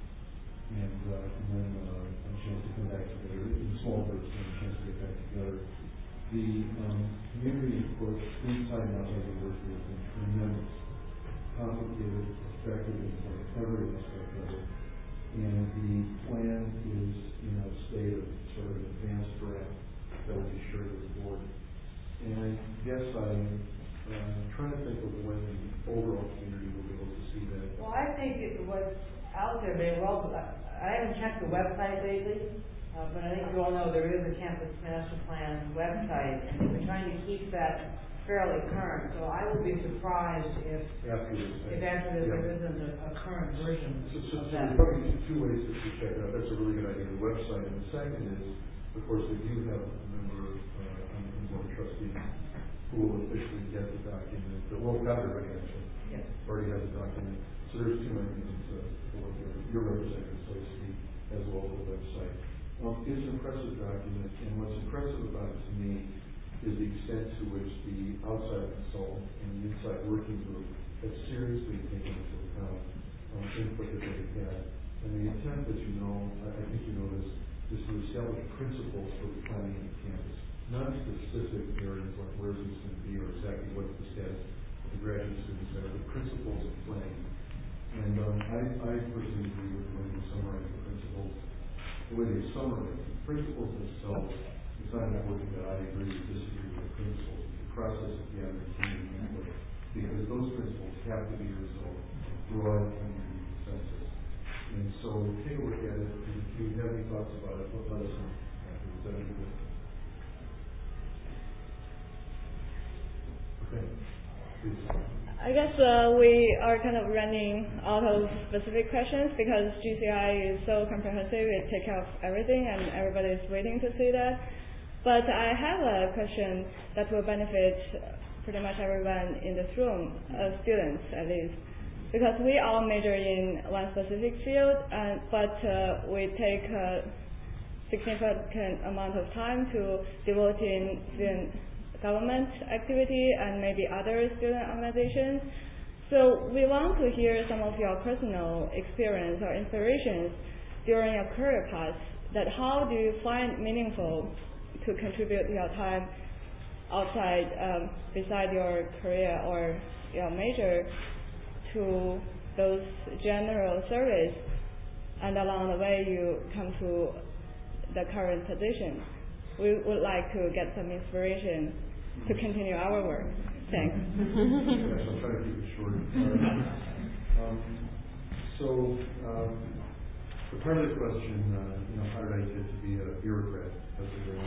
and, uh, and then uh, a chance to come back together in small groups and a chance to get back together. The um, community, of course, inside and outside the university has been tremendous, complicated, effective in every aspect of it, and the plan is in a state of sort of advanced draft that will be shared with the board. And I guess I'm uh, trying to think of when the overall community will be able to see that. Well, I think it, what's out there may well, I haven't checked the website lately, uh, but I think you all know there is a campus master plan website, and we're trying to keep that fairly current. So I would be surprised if after this, if after this yeah. there isn't a, a current version so, so, of so that. there's probably two ways to check it out. That's a really good idea, the website. And the second is, of course, if you have a member uh, on the board of trustees who will officially get the document, that will have it already actually, yes. already has the document. So there's two mechanisms uh, for your, your representative, so to speak, as well as the website. Um, it's an impressive document, and what's impressive about it to me is the extent to which the outside consultant and the inside working group have seriously taken into account um, input that they've had. And the attempt, as you know, I, I think you know this, is to establish principles for the planning of the campus. Not specific areas like where is this going to be or exactly what's the status of the graduate students there, but principles of planning. And um, I, I personally agree with the way they summarize the principles. The way they summarize the principles themselves, it's not important that I agree or disagree with the principles. It's the process of gathering community input, because those principles have to be a result of broad community consensus. And so take a look at it, and if you have any thoughts about it, let us know afterwards. That'd be good. Okay. Please. I guess uh, we are kind of running out of specific questions because G C I is so comprehensive, it takes care of everything and everybody is waiting to see that. But I have a question that will benefit pretty much everyone in this room, uh, students at least, because we all major in one specific field, and, but uh, we take a significant amount of time to devote in student government activity and maybe other student organizations. So we want to hear some of your personal experience or inspirations during your career path, that how do you find meaningful to contribute your time outside, um, beside your career or your major, to those general service, and along the way you come to the current position. We would like to get some inspiration to continue our work. Thanks. Yes, I'll try to keep it short. Uh, um, so, um, the part of the question, uh, you know, how did I get to be a bureaucrat? That's a great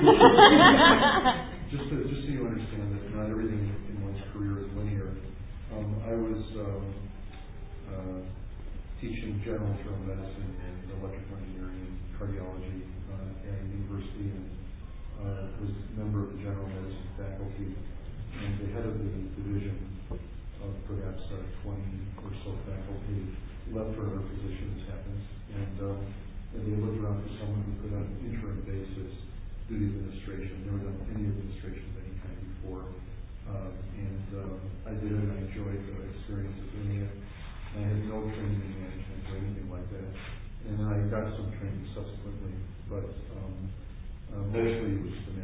just, to, just so you understand that not everything in one's career is linear. Um, I was um, uh, teaching general internal medicine and electrical engineering and cardiology uh, at a university, and uh, was a member of the general medicine faculty and the head of the division of perhaps uh, twenty or so faculty. Left for another position, as happens, and, um, and they looked around for someone who could, on an interim basis, do the administration. Never done any administration of any kind before, um, and um, I did it, and I enjoyed the experience of doing it. I had no training in management or anything like that, and I got some training subsequently, but um, uh, mostly it was just a matter of, you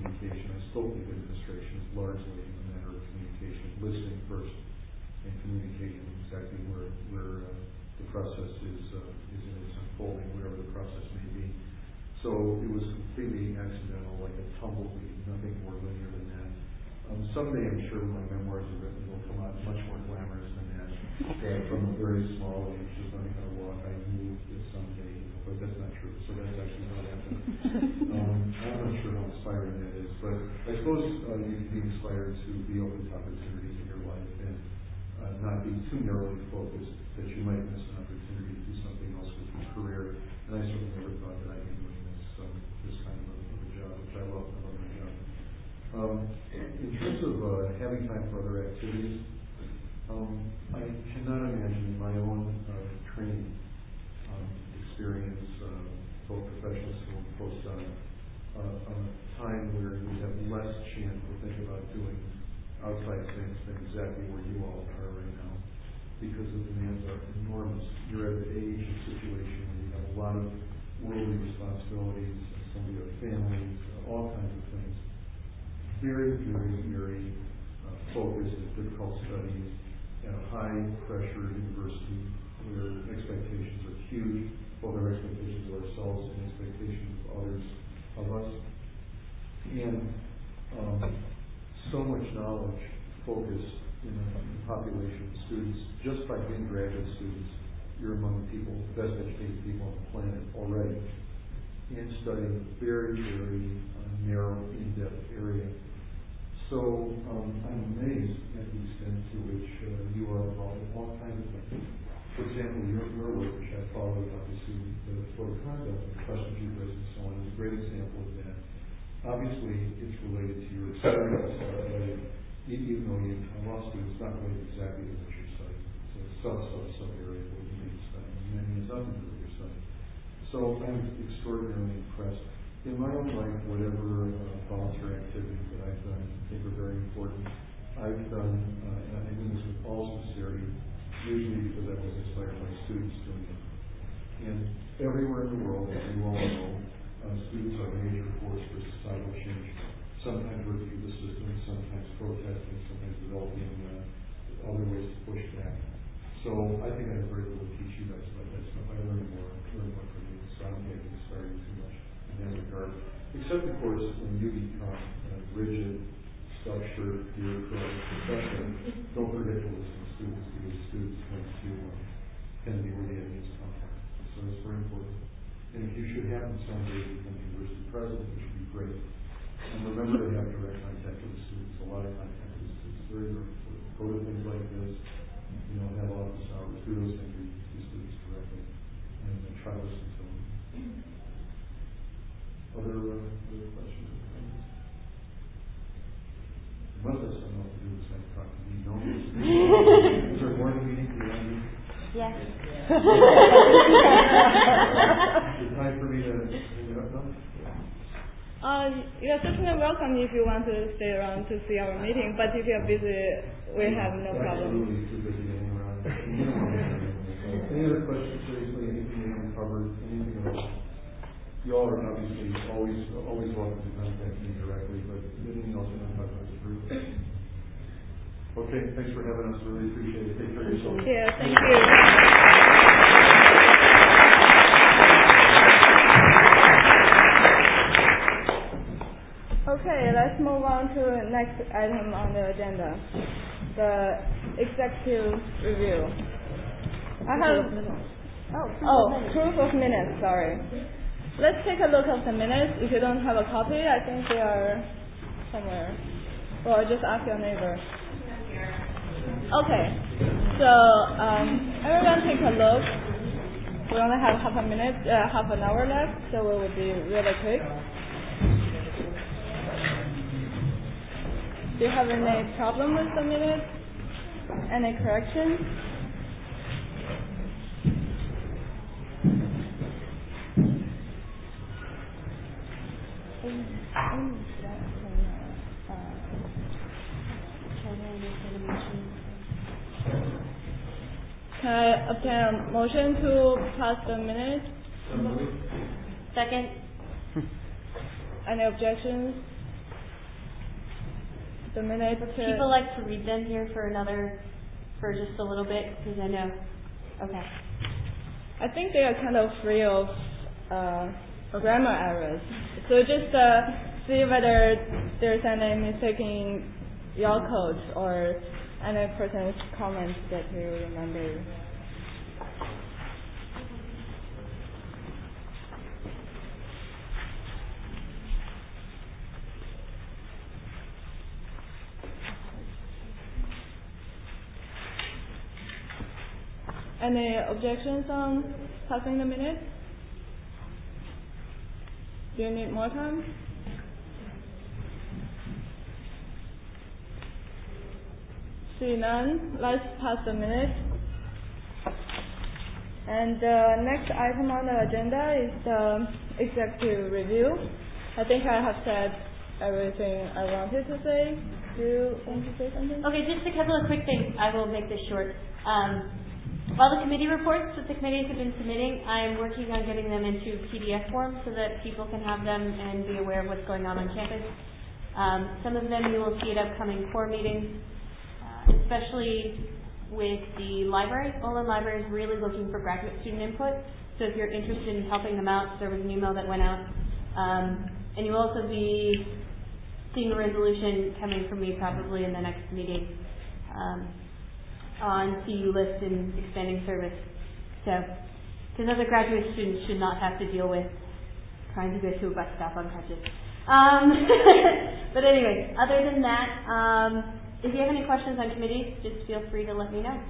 communication. I still think administration is largely a matter of communication, listening first and communicating exactly where where uh, the process is uh, is in its unfolding, whatever the process may be. So it was completely accidental, like a tumbleweed, nothing more linear than that. Um, someday, I'm sure, when my memoirs are written, they'll come out much more glamorous than that. Uh, from a very small age, just learning how to walk, I moved someday, you know, but that's not true. So that's actually not happening. um, I'm not sure how inspiring that is, but I suppose uh, you can be inspired to be open to opportunities in your life and uh, not be too narrowly focused that you might miss an opportunity to do something else with your career. And I certainly never thought that I'd be doing this um, this kind of a, of a job, which I love. I love my job. Um, in terms of uh, having time for other activities, um, I cannot imagine in my own uh, training um, experience, uh, both professional school and post-doc, uh, a time where you have less chance to think about doing outside things than exactly where you all are right now, because the demands are enormous. You're at the age and situation where you have a lot of worldly responsibilities, some of your families, uh, all kinds of things. Very, very, very uh, focused and difficult studies at a high-pressure university where expectations are huge, both our expectations of ourselves and expectations of others, of us. And um, so much knowledge focused in a, in a population of students. Just by being graduate students, you're among the people, the best educated people on the planet already, and studying a very, very uh, narrow, in-depth area. So um, I'm amazed at the extent to which uh, you are involved in all kinds of things. For example, your, your work, which I followed, obviously, the code of conduct and questions you raised and so on, is a great example of that. Obviously, it's related to your experience, uh, even though you are law student, it's not related exactly to what you're studying. It's a sub-sub sub-area of what you may be studying, and then it has nothing to do with what you're studying. So I'm extraordinarily impressed. In my own life, whatever uh, volunteer activities that I've done, I think are very important. I've done, uh, and I do this with all sincerity, usually because I was inspired by students doing it. And everywhere in the world, as you all know, uh, students are a major force for societal change. Sometimes working through the system, sometimes protesting, sometimes developing uh, other ways to push back. So I think I have very little to teach you guys about that stuff. I learn more, learn more from you, so I don't think I can inspire you too much in that regard. Except, of course, when you become uh, rigid, structured, bureaucratic, professional, don't forget to listen to students, because students tend to uh, tend to be where the ideas come from. So it's very important. And if you should happen someday to become university president, which would be great. And remember to have direct contact with the students, a lot of contact with the students. Very, very important. Go to things like this, you know, have office hours, do those things with the students directly, and uh, try to listen to them. Other, uh, other questions? Must have something else to do with this talk to me. No? Is there a morning meeting for you? Yes. Is it time for me to hang it up now? Uh, you're certainly welcome if you want to stay around to see our meeting, but if you're busy, we have no problem. Absolutely too busy to hang around. Any other questions, seriously? Anything you haven't covered? Anything else? You all are obviously always always welcome to contact me directly, but anything else you want to talk about the group? Okay, thanks for having us. Really appreciate it. Take care of yourself. Yeah, thank you. Okay, let's move on to the next item on the agenda, the executive review. I have oh, oh proof of minutes. Sorry. Let's take a look at the minutes. If you don't have a copy, I think they are somewhere. Or just ask your neighbor. Okay, so um, everyone take a look. We only have half a minute, uh, half an hour left, so we will be really quick. Do you have any problem with the minutes? Any corrections? Can I obtain a motion to pass the minutes? Second. Any objections? the minutes. Would to people like to read them here for another, for just a little bit? Because I know. Okay. I think they are kind of free of uh, grammar errors. So just uh, see whether there's any mistake in your code or any person's comments that you remember. Any objections on passing the minutes? Do you need more time? See none, let's pass the minutes. And the next item on the agenda is the executive review. I think I have said everything I wanted to say. Do you want to say something? Okay, just a couple of quick things. I will make this short. Um, All the committee reports that the committees have been submitting, I am working on getting them into P D F form so that people can have them and be aware of what's going on on campus. Um, some of them you will see at upcoming core meetings, uh, especially with the library. Olin Library is really looking for graduate student input, so if you're interested in helping them out, there was an email that went out. Um, and you'll also be seeing a resolution coming from me probably in the next meeting. Um, on C U list and expanding service. So, because other graduate students should not have to deal with trying to go to a bus stop on crutches. Um, but anyway, other than that, um, if you have any questions on committees, just feel free to let me know.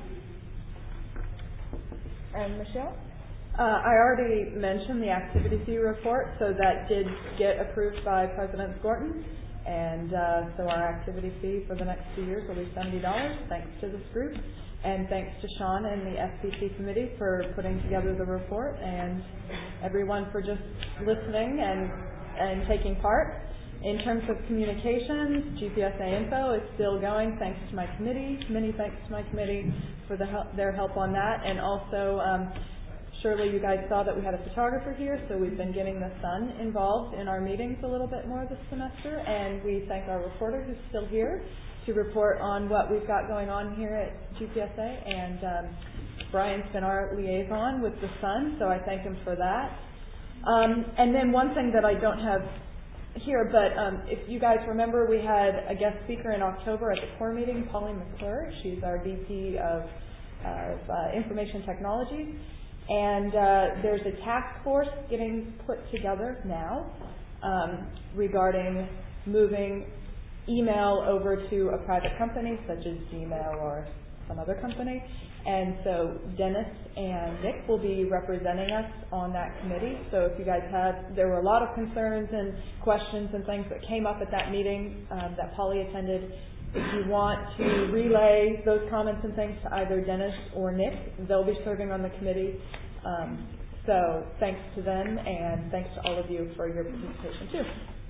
And Michelle? Uh, I already mentioned the activity fee report, so that did get approved by President Gorton. And uh, so our activity fee for the next two years will be seventy dollars, thanks to this group. And thanks to Sean and the S B C committee for putting together the report, and everyone for just listening and, and taking part. In terms of communications, G P S A info is still going, thanks to my committee. Many thanks to my committee for the help, their help on that. And also, um, surely you guys saw that we had a photographer here, so we've been getting the Sun involved in our meetings a little bit more this semester. And we thank our reporter who's still here to report on what we've got going on here at G P S A. And um, Brian's been our liaison with the Sun, so I thank him for that. Um, and then one thing that I don't have here, but um, if you guys remember, we had a guest speaker in October at the core meeting, Polly McClure. She's our V P of, of uh, Information Technology. And uh, there's a task force getting put together now um, regarding moving email over to a private company such as Gmail or some other company. And so Dennis and Nick will be representing us on that committee. So if you guys have, there were a lot of concerns and questions and things that came up at that meeting um, that Polly attended. If you want to relay those comments and things to either Dennis or Nick, they'll be serving on the committee. Um, so thanks to them, and thanks to all of you for your participation too.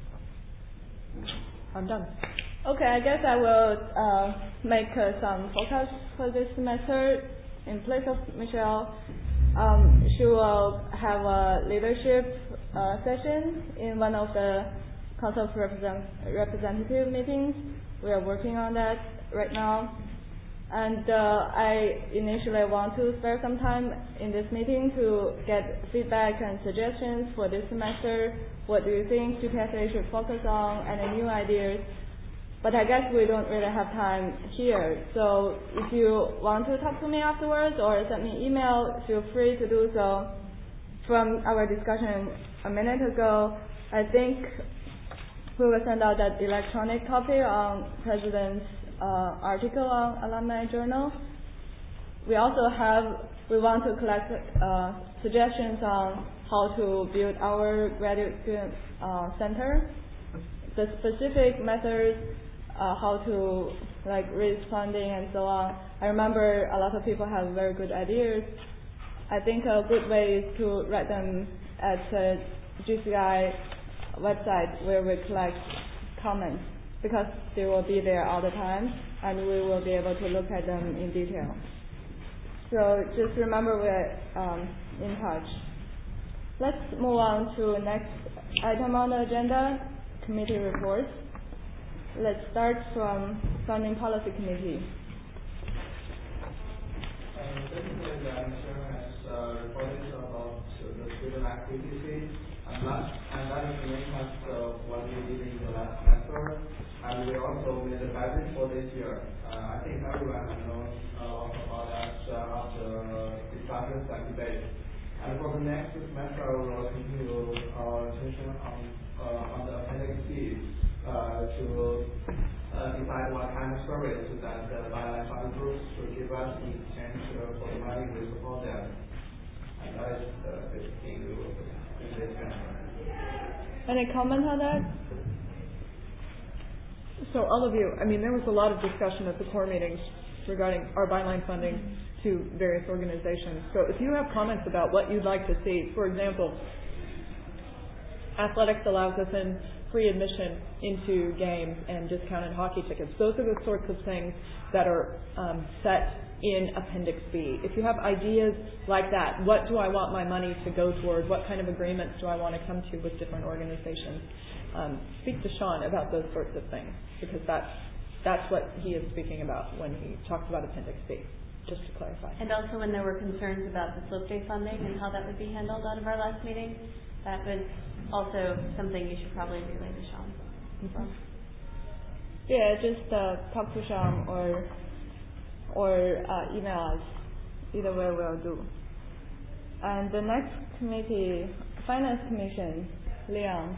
I'm done. Okay, I guess I will uh, make uh, some forecast for this semester in place of Michelle. Um, she will have a leadership uh, session in one of the Council of Represent- Representative meetings. We are working on that right now. And uh, I initially want to spare some time in this meeting to get feedback and suggestions for this semester. What do you think G P S A should focus on? Any new ideas? But I guess we don't really have time here. So if you want to talk to me afterwards or send me email, feel free to do so. From our discussion a minute ago, I think we will send out that electronic copy on President's uh, article on Alumni Journal. We also have, we want to collect uh, suggestions on how to build our graduate student uh, center, the specific methods, uh, how to like raise funding and so on. I remember a lot of people have very good ideas. I think a good way is to write them at the G C I website where we collect comments, because they will be there all the time and we will be able to look at them in detail. So just remember we're um, in touch. Let's move on to the next item on the agenda, committee reports. let's start from Funding Policy Committee. Uh, Basically, the answer has uh, reported about uh, the student activity fee, and that, and that is the main part of what we did in the last semester, and we also made a budget for this year. Uh, I think everyone knows uh, about that uh, after discussions and debate. And for the next semester, we will continue our attention on uh, on the appendix C uh, to uh, decide what kind of service that the byline funding groups should give us in exchange uh, for the money we support them. And that is the basic thing we will do in this semester. Any comment on that? So all of you, I mean, there was a lot of discussion at the core meetings regarding our byline funding to various organizations. So if you have comments about what you'd like to see, for example, athletics allows us in free admission into games and discounted hockey tickets. Those are the sorts of things that are um, set in Appendix B. If you have ideas like that, what do I want my money to go toward? What kind of agreements do I want to come to with different organizations? Um, speak to Sean about those sorts of things, because that's that's what he is speaking about when he talks about Appendix B, just to clarify. And also when there were concerns about the slope day funding and how that would be handled out of our last meeting, that was also something you should probably relay to Sean as well. Yeah, just uh, talk to Sean or or uh, email us. Either way will do. And the next committee, Finance Commission, Leon.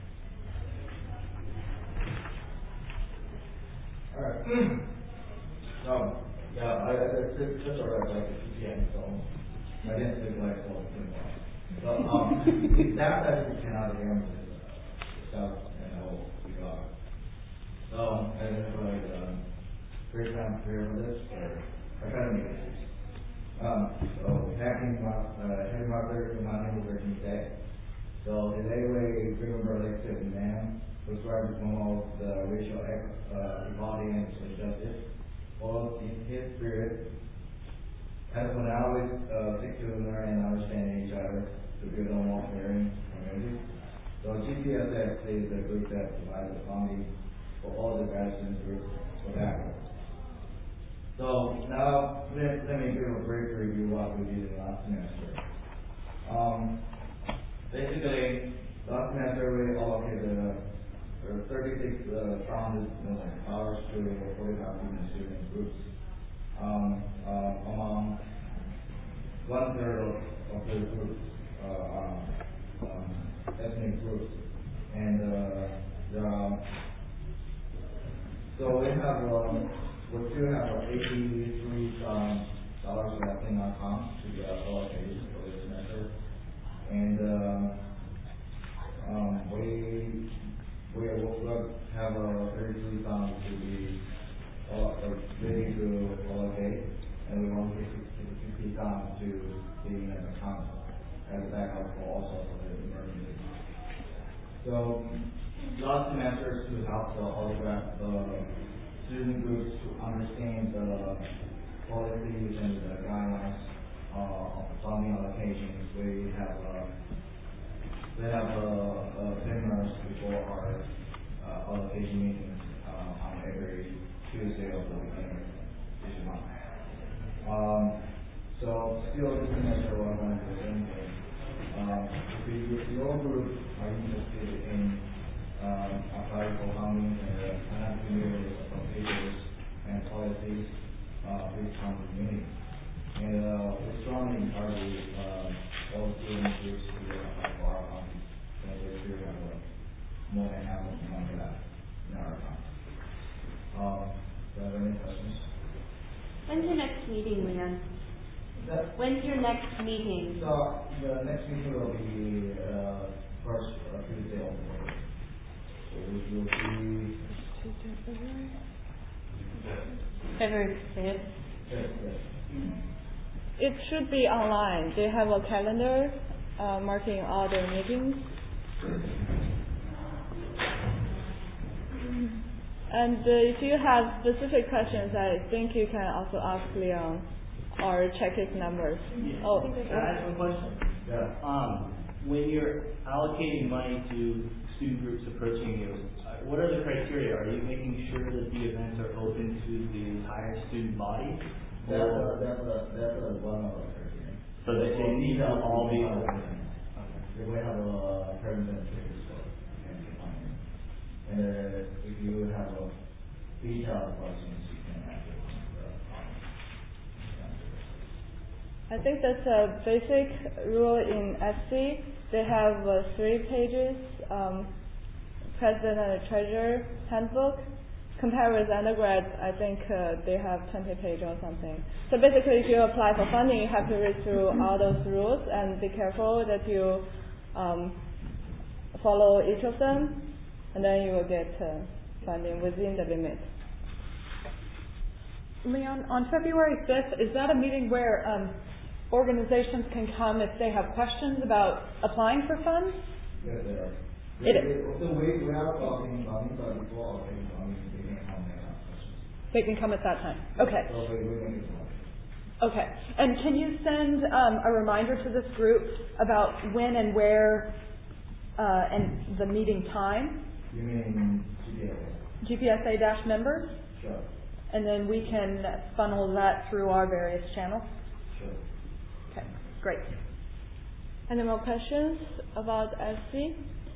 All right. um, yeah, I, I just just arrived like at two p m, so I didn't think like so so um that that cannot hear stuff and I will we got. So I didn't have like um great time prepared for this or I try to make it. Um so hacking uh hacking marker for my name was today. So today we remember like to man was right to promote the racial uh, equality and social justice. All in his spirit, as when I always uh, seek to learn and understand each other to build a more caring community. So G P S X is a group that provides the funding for all the grassroots groups for that. So now let, let me give a brief review of what we did in last semester. Um, basically, last semester we allocated a There are thirty-six uh, founded million dollars to forty-five different student groups. Um, uh, among one third of, of the groups uh, are um, ethnic groups, and uh, there are, so we have um, we still have eighty-three dollars left in our account to be allocated for this semester, and uh, um, we. We will have a thirty-three pounds to be uh, ready to allocate, and we want to fifty pounds to be in an account as a backup for all sorts of emergencies. So last semester to help the autograph uh, student groups to understand the policies and the guidelines uh, of funding allocations. We have uh, We have uh, uh, seminars before our uh, allocation meetings uh, on every Tuesday of the beginning each month. Um, so still this semester we're going to do the same thing. Um, if your group are interested in um, applying for funding and uh, not familiar with procedures and policies, uh, please come to the meeting. And uh, we strongly encourage uh, all student groups to apply for our funding. So we're sure we have uh, more than half of the money left in our account. Um, do you have any questions? When's your next meeting, Leon? That, When's your next meeting? So the next meeting will be uh, first uh, Tuesday of February. So it will be Tuesday, February? February fifth. Yes, yes. It should be online. They have a calendar uh, marking all their meetings. And uh, if you have specific questions, I think you can also ask Leon or check his numbers. Yeah. Oh, Can I ask a question? Yeah. Um, when you're allocating money to student groups approaching you, uh, what are the criteria? are you making sure that the events are open to the entire student body? That's a, that's a, that's a one of the criteria. So that they need to all be open. They will have a permanent ticket store and define it. And uh, if you have a detailed questions, you can ask it. I think that's a basic rule in S C. They have uh, three pages, um, president and treasurer handbook. Compared with undergrad, I think uh, they have twenty pages or something. So basically, if you apply for funding, you have to read through all those rules and be careful that you um, follow each of them, and then you will get uh, funding within the limit. Leon, on February fifth, is that a meeting where um, organizations can come if they have questions about applying for funds? Yes, they are. It, they, so we, we are talking about it before, okay, I mean, they can come and ask questions. They can come at that time. Okay. So we, we make it work. Okay. And can you send um, a reminder to this group about when and where uh, and the meeting time? You mean G P S A? G P S A dash members? Sure. And then we can funnel that through our various channels? Sure. Okay, great. Any more questions about S C?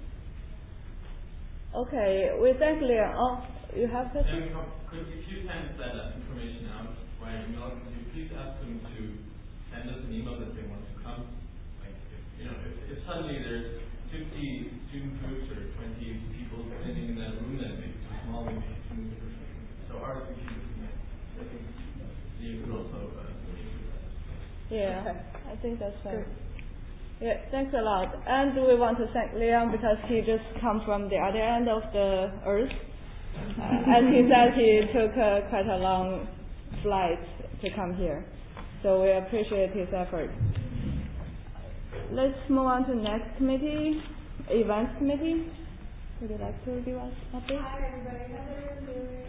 Okay, we thank Leon. Oh, you have questions? Could, if you send that information out via email, could you please ask them to send us an email that they want to come? Like, if, you know, if, if suddenly there's fifty student groups or twenty people sitting in that room, then it's too small, we need to move it. So ours, we should, I think, you could also. Uh, yeah, okay. I think that's right. Yeah, thanks a lot. And we want to thank Leon because he just come from the other end of the earth. Uh, as he said, he took uh, quite a long flight to come here. So we appreciate his effort. Let's move on to next committee, events committee. Would you like to give us an update? Hi everybody, Heather doing?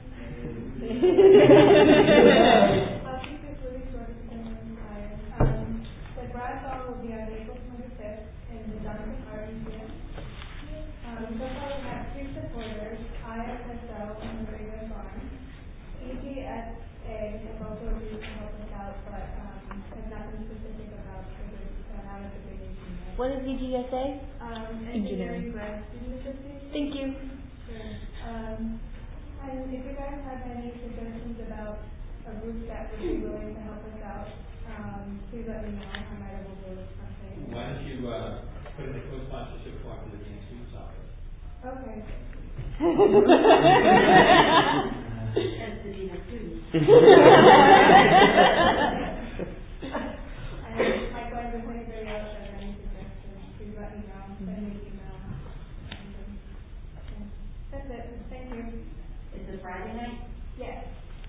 I'll keep it really short because I'm tired. Um, the grad ball will be on April twenty-fifth in the Johnson Art Museum. Um, so far we have three supporters, I S S O and the Raven Farm. E G S A has also agreed to help us out, but um, has nothing specific about the uh, how it's a big issue. What is E G S A? Um, Engineering. Engineering Grad Student Association. Thank you. Sure. Um, and if you guys have any suggestions about a group that would be willing to help us out, um, please let me know. I might have overlooked something. Why don't you uh, put in a co-sponsorship form to the Dean of Students office? Okay. As the Dean of Students. And likewise, if anybody else has any suggestions, please let me know. Send me an email. Okay. That's it. Thank you. Is it Friday night? Yes.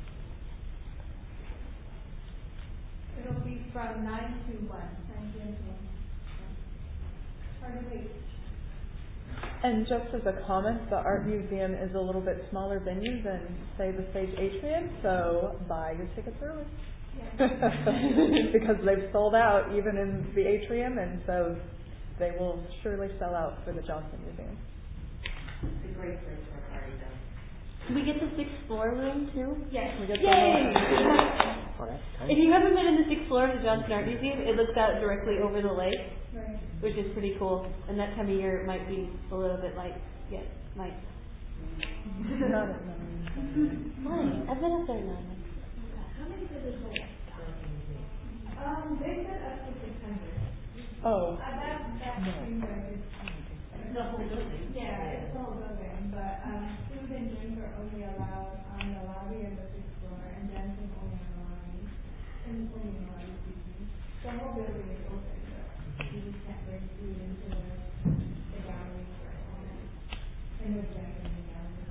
It'll be from nine to one. nine p.m. to one. Pardon me. And just as a comment, the art museum is a little bit smaller venue than, say, the Stage Atrium, so buy your tickets early. Yeah. Because they've sold out even in the atrium, and so they will surely sell out for the Johnson Museum. It's a great place for a party, though. Do we get the sixth floor room too? Yes. We get Yay! If you haven't been in the sixth floor of the Johnson Art Museum, it looks out directly over the lake, right. which is pretty cool. And that time of year it might be a little bit like, yeah, might. Not at nine. Why? I've been up there nine. How many did it hold? Um, they said up to six hundred. Oh. Uh, that that No. seems like it's The whole building. yeah, it's the whole building, but um, food and drink are only allowed on the lobby and the sixth floor, and dancing only on the lobby, and only in the lobby. excuse me. The whole building is open, but you just can't bring food into the, the gallery for a moment. And no dancing in the gallery.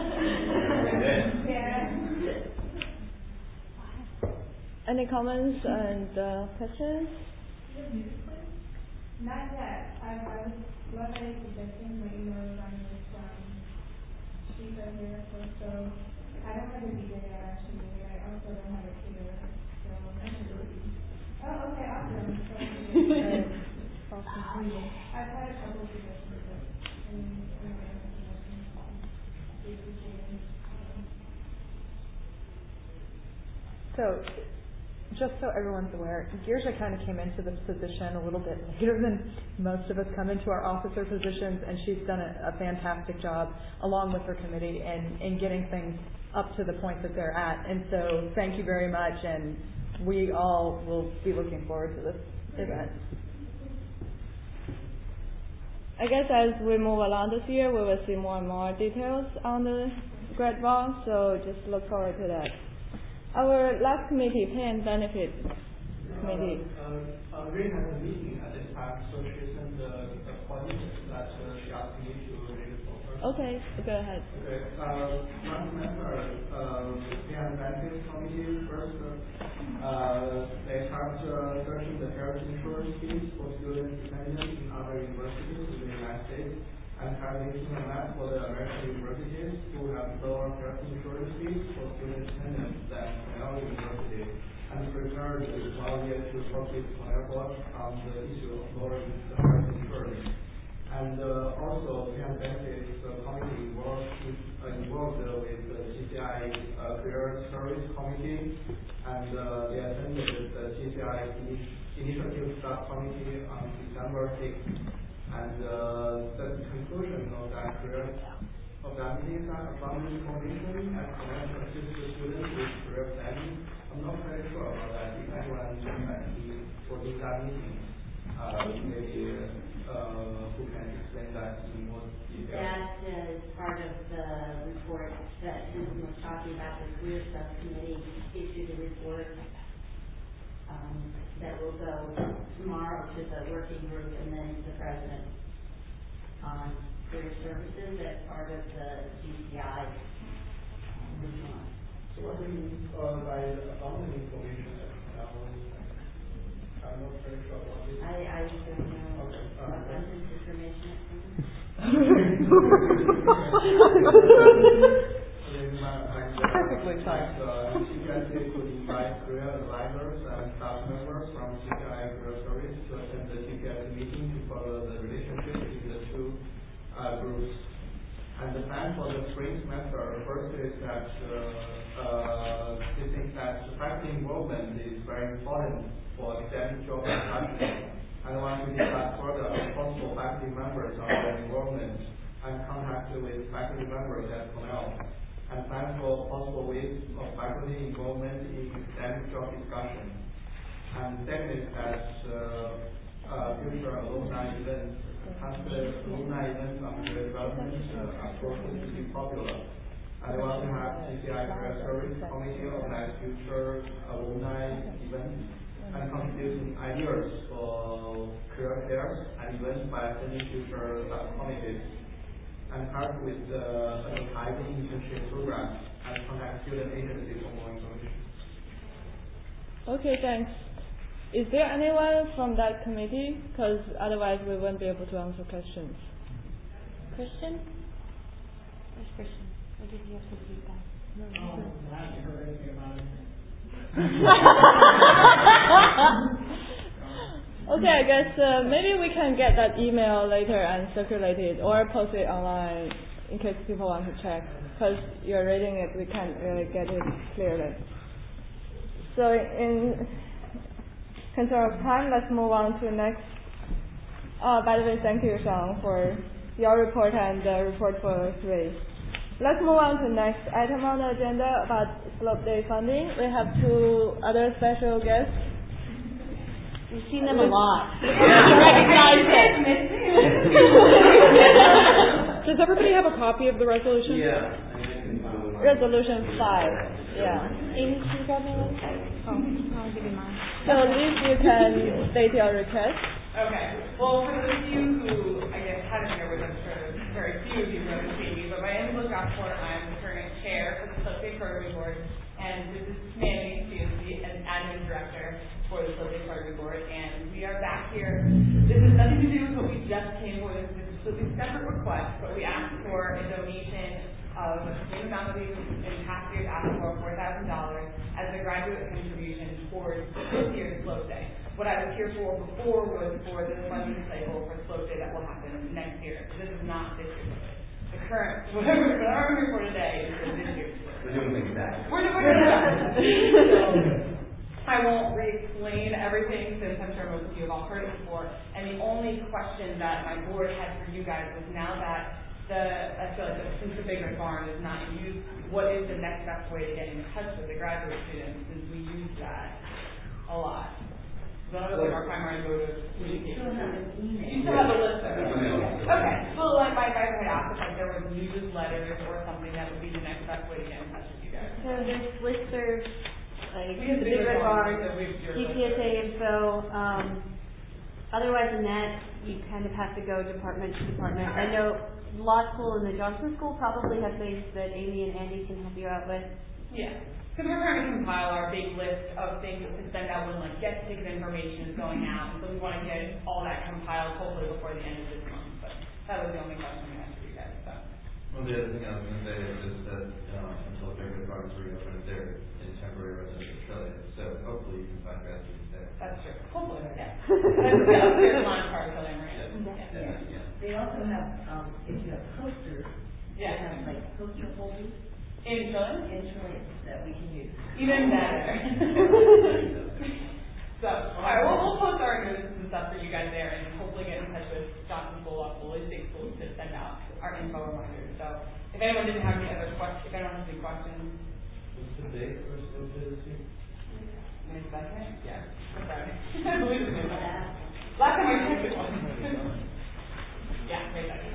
Yeah. Any comments and uh, questions? Not yet. I, I was love any suggestions. My email is on this um, sheet right here. So, so I don't have a D J yet actually, and I also don't have a tutor. So oh, okay, awesome. So, awesome. I've had a couple of suggestions, but any any other suggestions? We appreciate it. So, just so everyone's aware, Girja kind of came into this position a little bit later than most of us come into our officer positions, and she's done a, a fantastic job along with her committee in, in getting things up to the point that they're at. And so thank you very much, and we all will be looking forward to this event. I guess as we move along this year, we will see more and more details on the grad bond, so just look forward to that. Our last committee, Pay and Benefit Committee. Uh, uh, Ray has a meeting at this time, so she sent the, the point that uh, she asked me to read it for her. Okay, go ahead. Okay. Uh, last member, uh, Pay and Benefit Committee first, uh, they start uh, searching the health insurance fees for students dependents in other universities in the United States, and have making a map for the American universities who have lower health insurance fees for student dependents than Cornell University, and prepare the one year to talk with Cornell Board on the issue of lowering the health insurance. And uh, also, Pay and Benefits uh, Committee involved, uh, involved uh, with the C C I uh, Career Service Committee, and uh, they attended the C C I Initiative Subcommittee on December sixth. And uh, the conclusion of that career of that meeting is that abundant information and financial assistance to students with career planning. I'm not very sure about that. If anyone is actually for that meeting, uh, maybe uh, who can explain that in more detail? That is part of the report that Susan was talking about. The career subcommittee issued a report Um, that will go tomorrow to the working group and then to the president on career services as part of the G C I response. So what do you mean uh, by abundant information? I'm not very sure about this. I, I don't know. Okay. Uh, abundant information. Perfectly fine. C P I could invite career advisors and staff members from C P I Career Service to attend the C P I meeting to follow the relationship between the two uh, groups. And the plan for the spring semester, first is that uh, uh, we think that faculty involvement is very important for academic job discussion. And want to discuss further on possible faculty members on their involvement and contact with faculty members at Cornell, and plan for possible ways of faculty involvement in academic job discussion. And second is that uh, uh, future alumni events, after alumni events on the development uh, are supposed to be popular. And we want to have C C I Career Service Committee organize future alumni events and contributing ideas for career fairs and events by attending future subcommittees, and help with uh, advertising internship programs and contact student agencies for more information. Okay, thanks. Is there anyone from that committee? Because otherwise we won't be able to answer questions. Christian? Where's Christian? Or did you have some feedback? No, oh, I haven't heard anything about it. Okay, I guess uh, maybe we can get that email later and circulate it or post it online in case people want to check. Because you're reading it, we can't really get it clearly. So in control of time, let's move on to the next. Uh, by the way, thank you, Sean, for your report and the report for three. Let's move on to the next item on the agenda about Slope Day funding. We have two other special guests. We've seen them a lot. Does everybody have a copy of the resolution? Yeah. Resolution five. Yeah. Amy, can you grab me one? Oh, I'll give you mine. So Liz, you can state your request. Okay. Well, for those of you who, I guess, haven't been here with us, for very few of you know this baby, but my name is Liz Rockport. I'm the current chair for the Slope Day Program Board, and this is Mandy, who is the admin director for the Slope Day Program Board, and we are back here. This has nothing to do with what we just came for. This is a completely separate request, but we asked for a donation of the same amount that we in past years asked for, four thousand dollars, as a graduate contribution towards this year's Slope Day. What I was here for before was for the funding cycle for Slope Day that will happen next year. This is not this year's Slope Day. the current, whatever, whatever I'm here for today is for this year's split. We're doing things back. We're doing it back. So, I won't re-explain everything since I'm sure most of you have all heard it before. And the only question that my board had for you guys was now that the, I feel like since the Big Red Barn is not used, what is the next best way to get in touch with the graduate students since we use that a lot? So that was like our primary go-to communication. You still have a list there. Okay. Well, like my guys had asked if like there was newsletters or something that would be the next best way to get in touch with you guys. So there's listservs, like We have the the Big Big Red Red Barn, Barn, so we- G P S A info. Um, otherwise than that, you kind of have to go department to department. I know law school and the Johnson School probably have things that Amy and Andy can help you out with. Yeah. Because we're trying to compile our big list of things to send out when like get ticket information is going out. So we want to get all that compiled hopefully before the end of this month. But that was the only question we had for you guys. So. Well, the other thing I was going to say is just that um, until Big Red Barn is reopened, they're in temporary residential Australia. So hopefully you can find graduates there. That's true. Hopefully, yeah. That's the upstairs line part of the Lamb Yeah. Yeah. Yeah. They also have, um, if you have posters, Yeah. they have like poster holders. In Trillium? In Trillium that we can use. Even better. So, all right, well, we'll post our notices and stuff for you guys there, and hopefully get in touch with Johnson School, Law School, State School to send out our info reminders. So, if anyone didn't have any other questions, if anyone has any questions. What's the date for this year? May second? Yeah. I'm sorry. I believe it's May second. Last time I checked it was. Yeah, May second.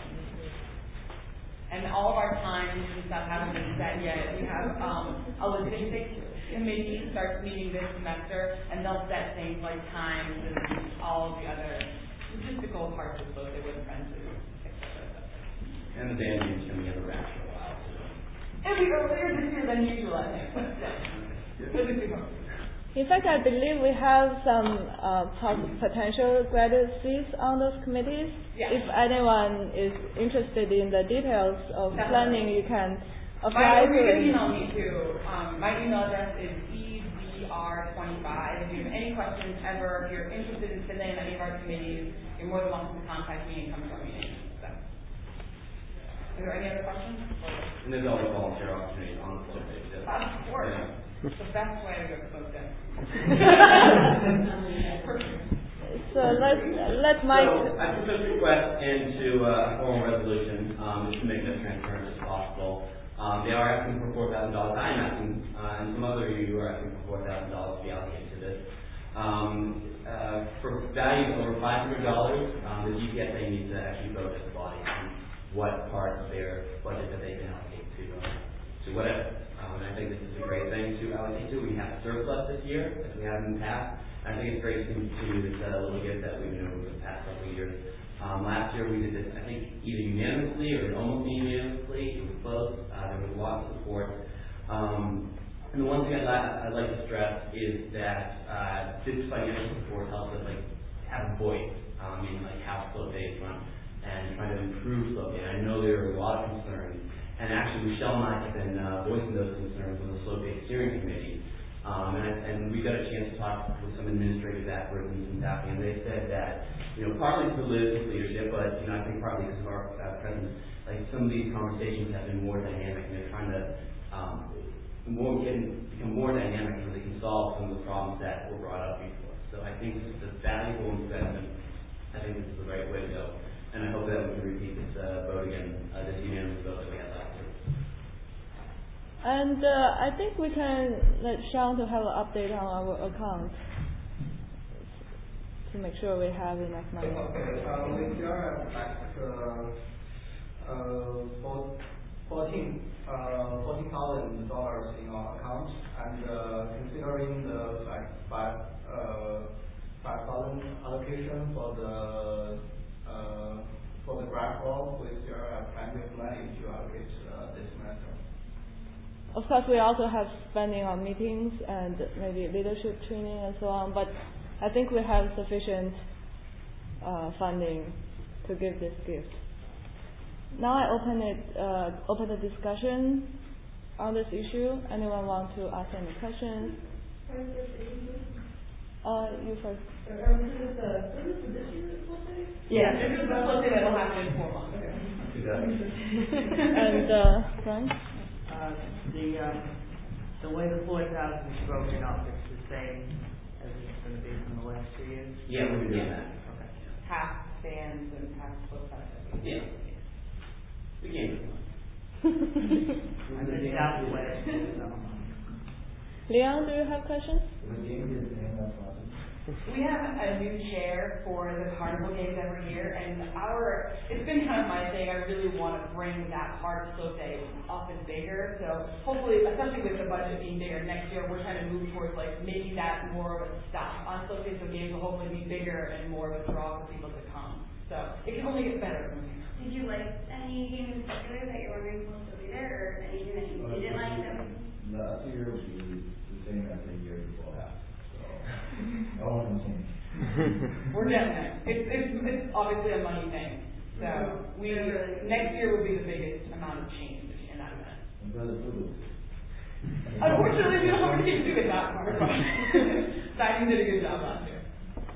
And all of our times and stuff haven't been set yet. We have um, a logistics committee starts meeting this semester, and they'll set things like times and all of the other logistical parts of both they with fences, et cetera. And the band is going to be in the rack for a while. So. It'll be earlier this year than usual, I think. But yeah. In fact, I believe we have some uh, potential graduate seats on those committees. Yeah. If anyone is interested in the details of Definitely. planning, you can My, apply you to can it. email me too. Um, my email address is e v r twenty-five. If you have any questions ever, if you're interested in sitting in any of our committees, you're more than welcome to contact me and come to our meeting. So. Is there any other questions? And there's always volunteer opportunities on the survey. Of course. Yeah. It's the best way to go to both them. So let's let Mike. So I put this request into uh, a formal resolution um, just to make it as transparent as possible. Um, they are asking for four thousand dollars. I am asking, uh, and some other of you are asking for four thousand dollars to be allocated to this. Um, uh, for values over five hundred dollars, um, the G P S A needs to actually vote as a body on what part of their budget that they can allocate to uh, to whatever. Um, and I think this is a great thing to allocate to. We have surplus this year, as we have in the past. I think it's great to continue this uh, little gift that we've been over the past couple of years. Um, last year we did this, I think, either unanimously or almost unanimously. It was close. Uh, there was a lot of support. Um, and the one thing I'd, la- I'd like to stress is that uh, this financial support helps us like have a voice um, in like how slow days run and trying to improve slow day. I know there are a lot of concerns. And actually, Michelle and I have been uh, voicing those concerns on the Slow Day Steering Committee. Um, and, I, and we got a chance to talk with some administrative experts and some staff, and they said that, you know, partly to Liz's leadership, but, you know, I think partly because of our uh, presence, like some of these conversations have been more dynamic, and they're trying to um, more get, become more dynamic so they can solve some of the problems that were brought up before. So I think this is a valuable investment. I think this is the right way to go. And I hope that we can repeat this uh, vote again, uh, this unanimous vote that we had last year. And uh, I think we can let Sean to have an update on our account to make sure we have enough money. Okay, uh, we still have like uh, uh, fourteen uh, fourteen thousand dollars in our account, and uh, considering the like five uh, five thousand allocation for the Uh, for the grad role, we still have plenty of money to allocate uh, this semester. Of course, we also have spending on meetings and maybe leadership training and so on, but I think we have sufficient uh, funding to give this gift. Now I open it, uh, open the discussion on this issue. Anyone want to ask any questions? Uh, you first. Yeah, this is the slow day that will happen in four months. Okay. And, uh, Frank? Uh, the, um, the way the four thousand is broken up, it's the same as it's going to be from the last two years? Yeah, we'll be doing that. Okay. Half bands and half foot classes. Yeah. The game. I missed out the last year, so. Leon, do you have questions? We have a new chair for the carnival games every year, and our, it's been kind of my thing, I really want to bring that part of Slope Day up and bigger, so hopefully, especially with the budget being bigger next year, we're trying to move towards like making that more of a stop on Slope Day, so games will hopefully be bigger and more of a draw for people to come. So it can only get better from here. Did you like any game in particular that you're wondering will still be there, or anything that you didn't like them? Last year will be the same as the year before that. So, I want to change. We're getting there. It's, it's, it's obviously a money thing. So we next year will be the biggest amount of change in that event. Unfortunately, we don't have anything to do with that part. Simon did a good job last year.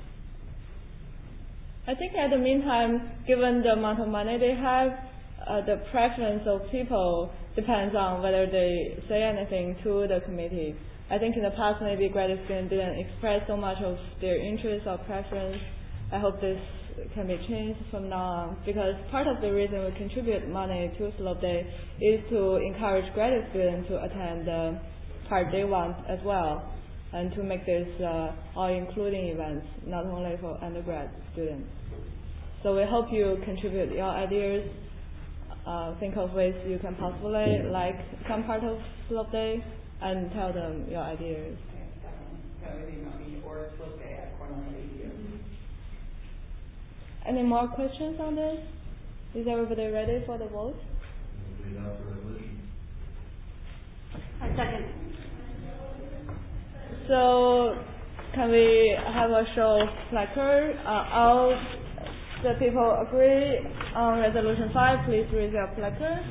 I think at the meantime, given the amount of money they have, uh, the preference of people depends on whether they say anything to the committee. I think in the past maybe graduate students didn't express so much of their interest or preference. I hope this can be changed from now on, because part of the reason we contribute money to Slope Day is to encourage graduate students to attend the part they want as well, and to make this uh, all-including events, not only for undergrad students. So we hope you contribute your ideas, uh, think of ways you can possibly like some part of Slope Day, and tell them your ideas. Any more questions on this? Is everybody ready for the vote? I second. So, can we have a show of placard? Uh, all the people agree on resolution five, please raise your placard.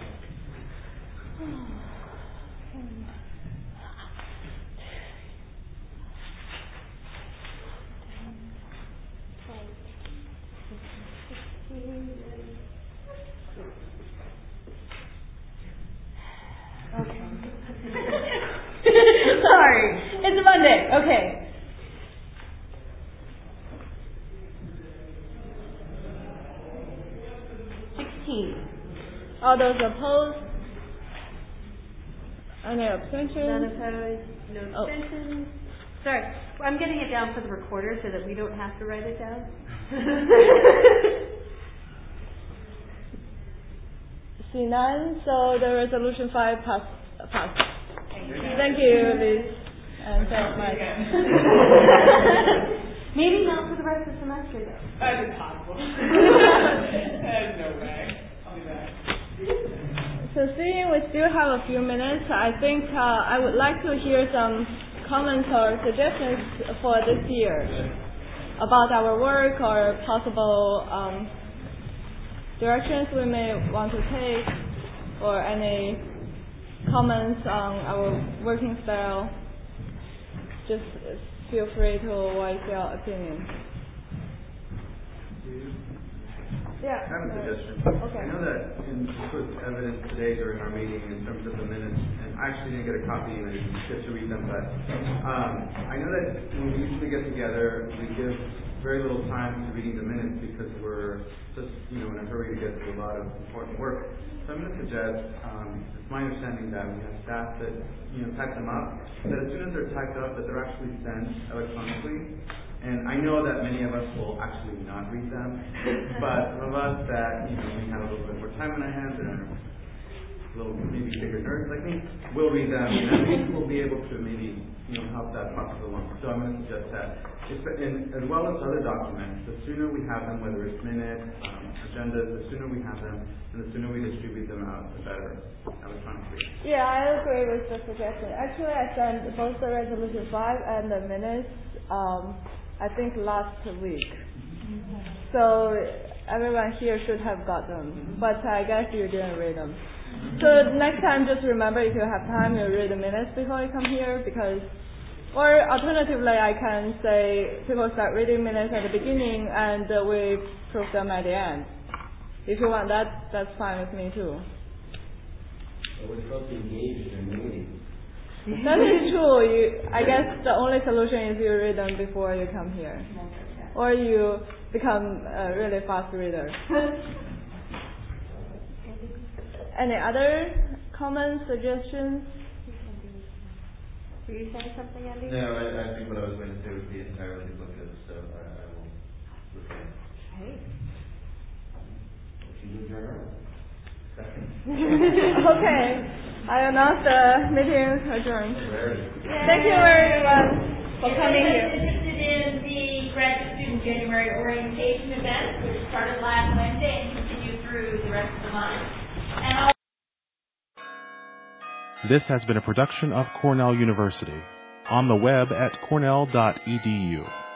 Okay. Sorry, it's Monday. Okay. Sixteen. All those opposed? Any abstentions? None opposed. No Oh. abstentions. Sorry, I'm getting it down for the recorder so that we don't have to write it down. See none, so the resolution five pass pass. Thank you, Liz, and thanks, Mike. Maybe not for the rest of the semester, though. That's impossible. There's no way. I'll be back. So seeing we still have a few minutes, I think uh, I would like to hear some comments or suggestions for this year about our work or possible um, directions we may want to take, or any comments on our working style. Just feel free to voice your opinion. Yeah. I have a suggestion. Okay. I know that in, this was evident today during our meeting in terms of the minutes, and I actually didn't get a copy and I didn't get to read them, but um, I know that when we usually get together, we give very little time to reading the minutes because we're just, you know, in a hurry to get to a lot of important work. So I'm going to suggest, um, it's my understanding that we have staff that, you know, type them up, that as soon as they're typed up, that they're actually sent electronically. And I know that many of us will actually not read them, but some of us that, you know, we have a little bit more time on our hands and are a little maybe bigger nerds like me, will read them, and at least we'll be able to maybe, you know, help that process along. So I'm going to suggest that. And as well as other documents, the sooner we have them, whether it's minutes, um, agendas, the sooner we have them, and the sooner we distribute them out, the better electronically. Yeah, I agree with the suggestion. Actually, I sent both the resolution five and the minutes, um, I think last week. So everyone here should have got them, but I guess you didn't read them. So next time, just remember, if you have time, you read the minutes before you come here, because, or alternatively, I can say people start reading minutes at the beginning and uh, we prove them at the end. if you want that, that's fine with me too. But we're supposed to engage in the meeting. That is true. You, I guess the only solution is you read them before you come here. Or you become a really fast reader. Any other comments, suggestions? Were you saying something, Andy? No, I, I think what I was going to say would be entirely duplicative, so I, I will refrain. Okay. Motion to adjourn. Second. Okay. I announce the meeting adjourned. Thank you everyone for coming If here. anyone's interested in the graduate student January orientation event, which started last Wednesday and continued through the rest of the month. And I'll This has been a production of Cornell University. On the web at cornell dot e d u.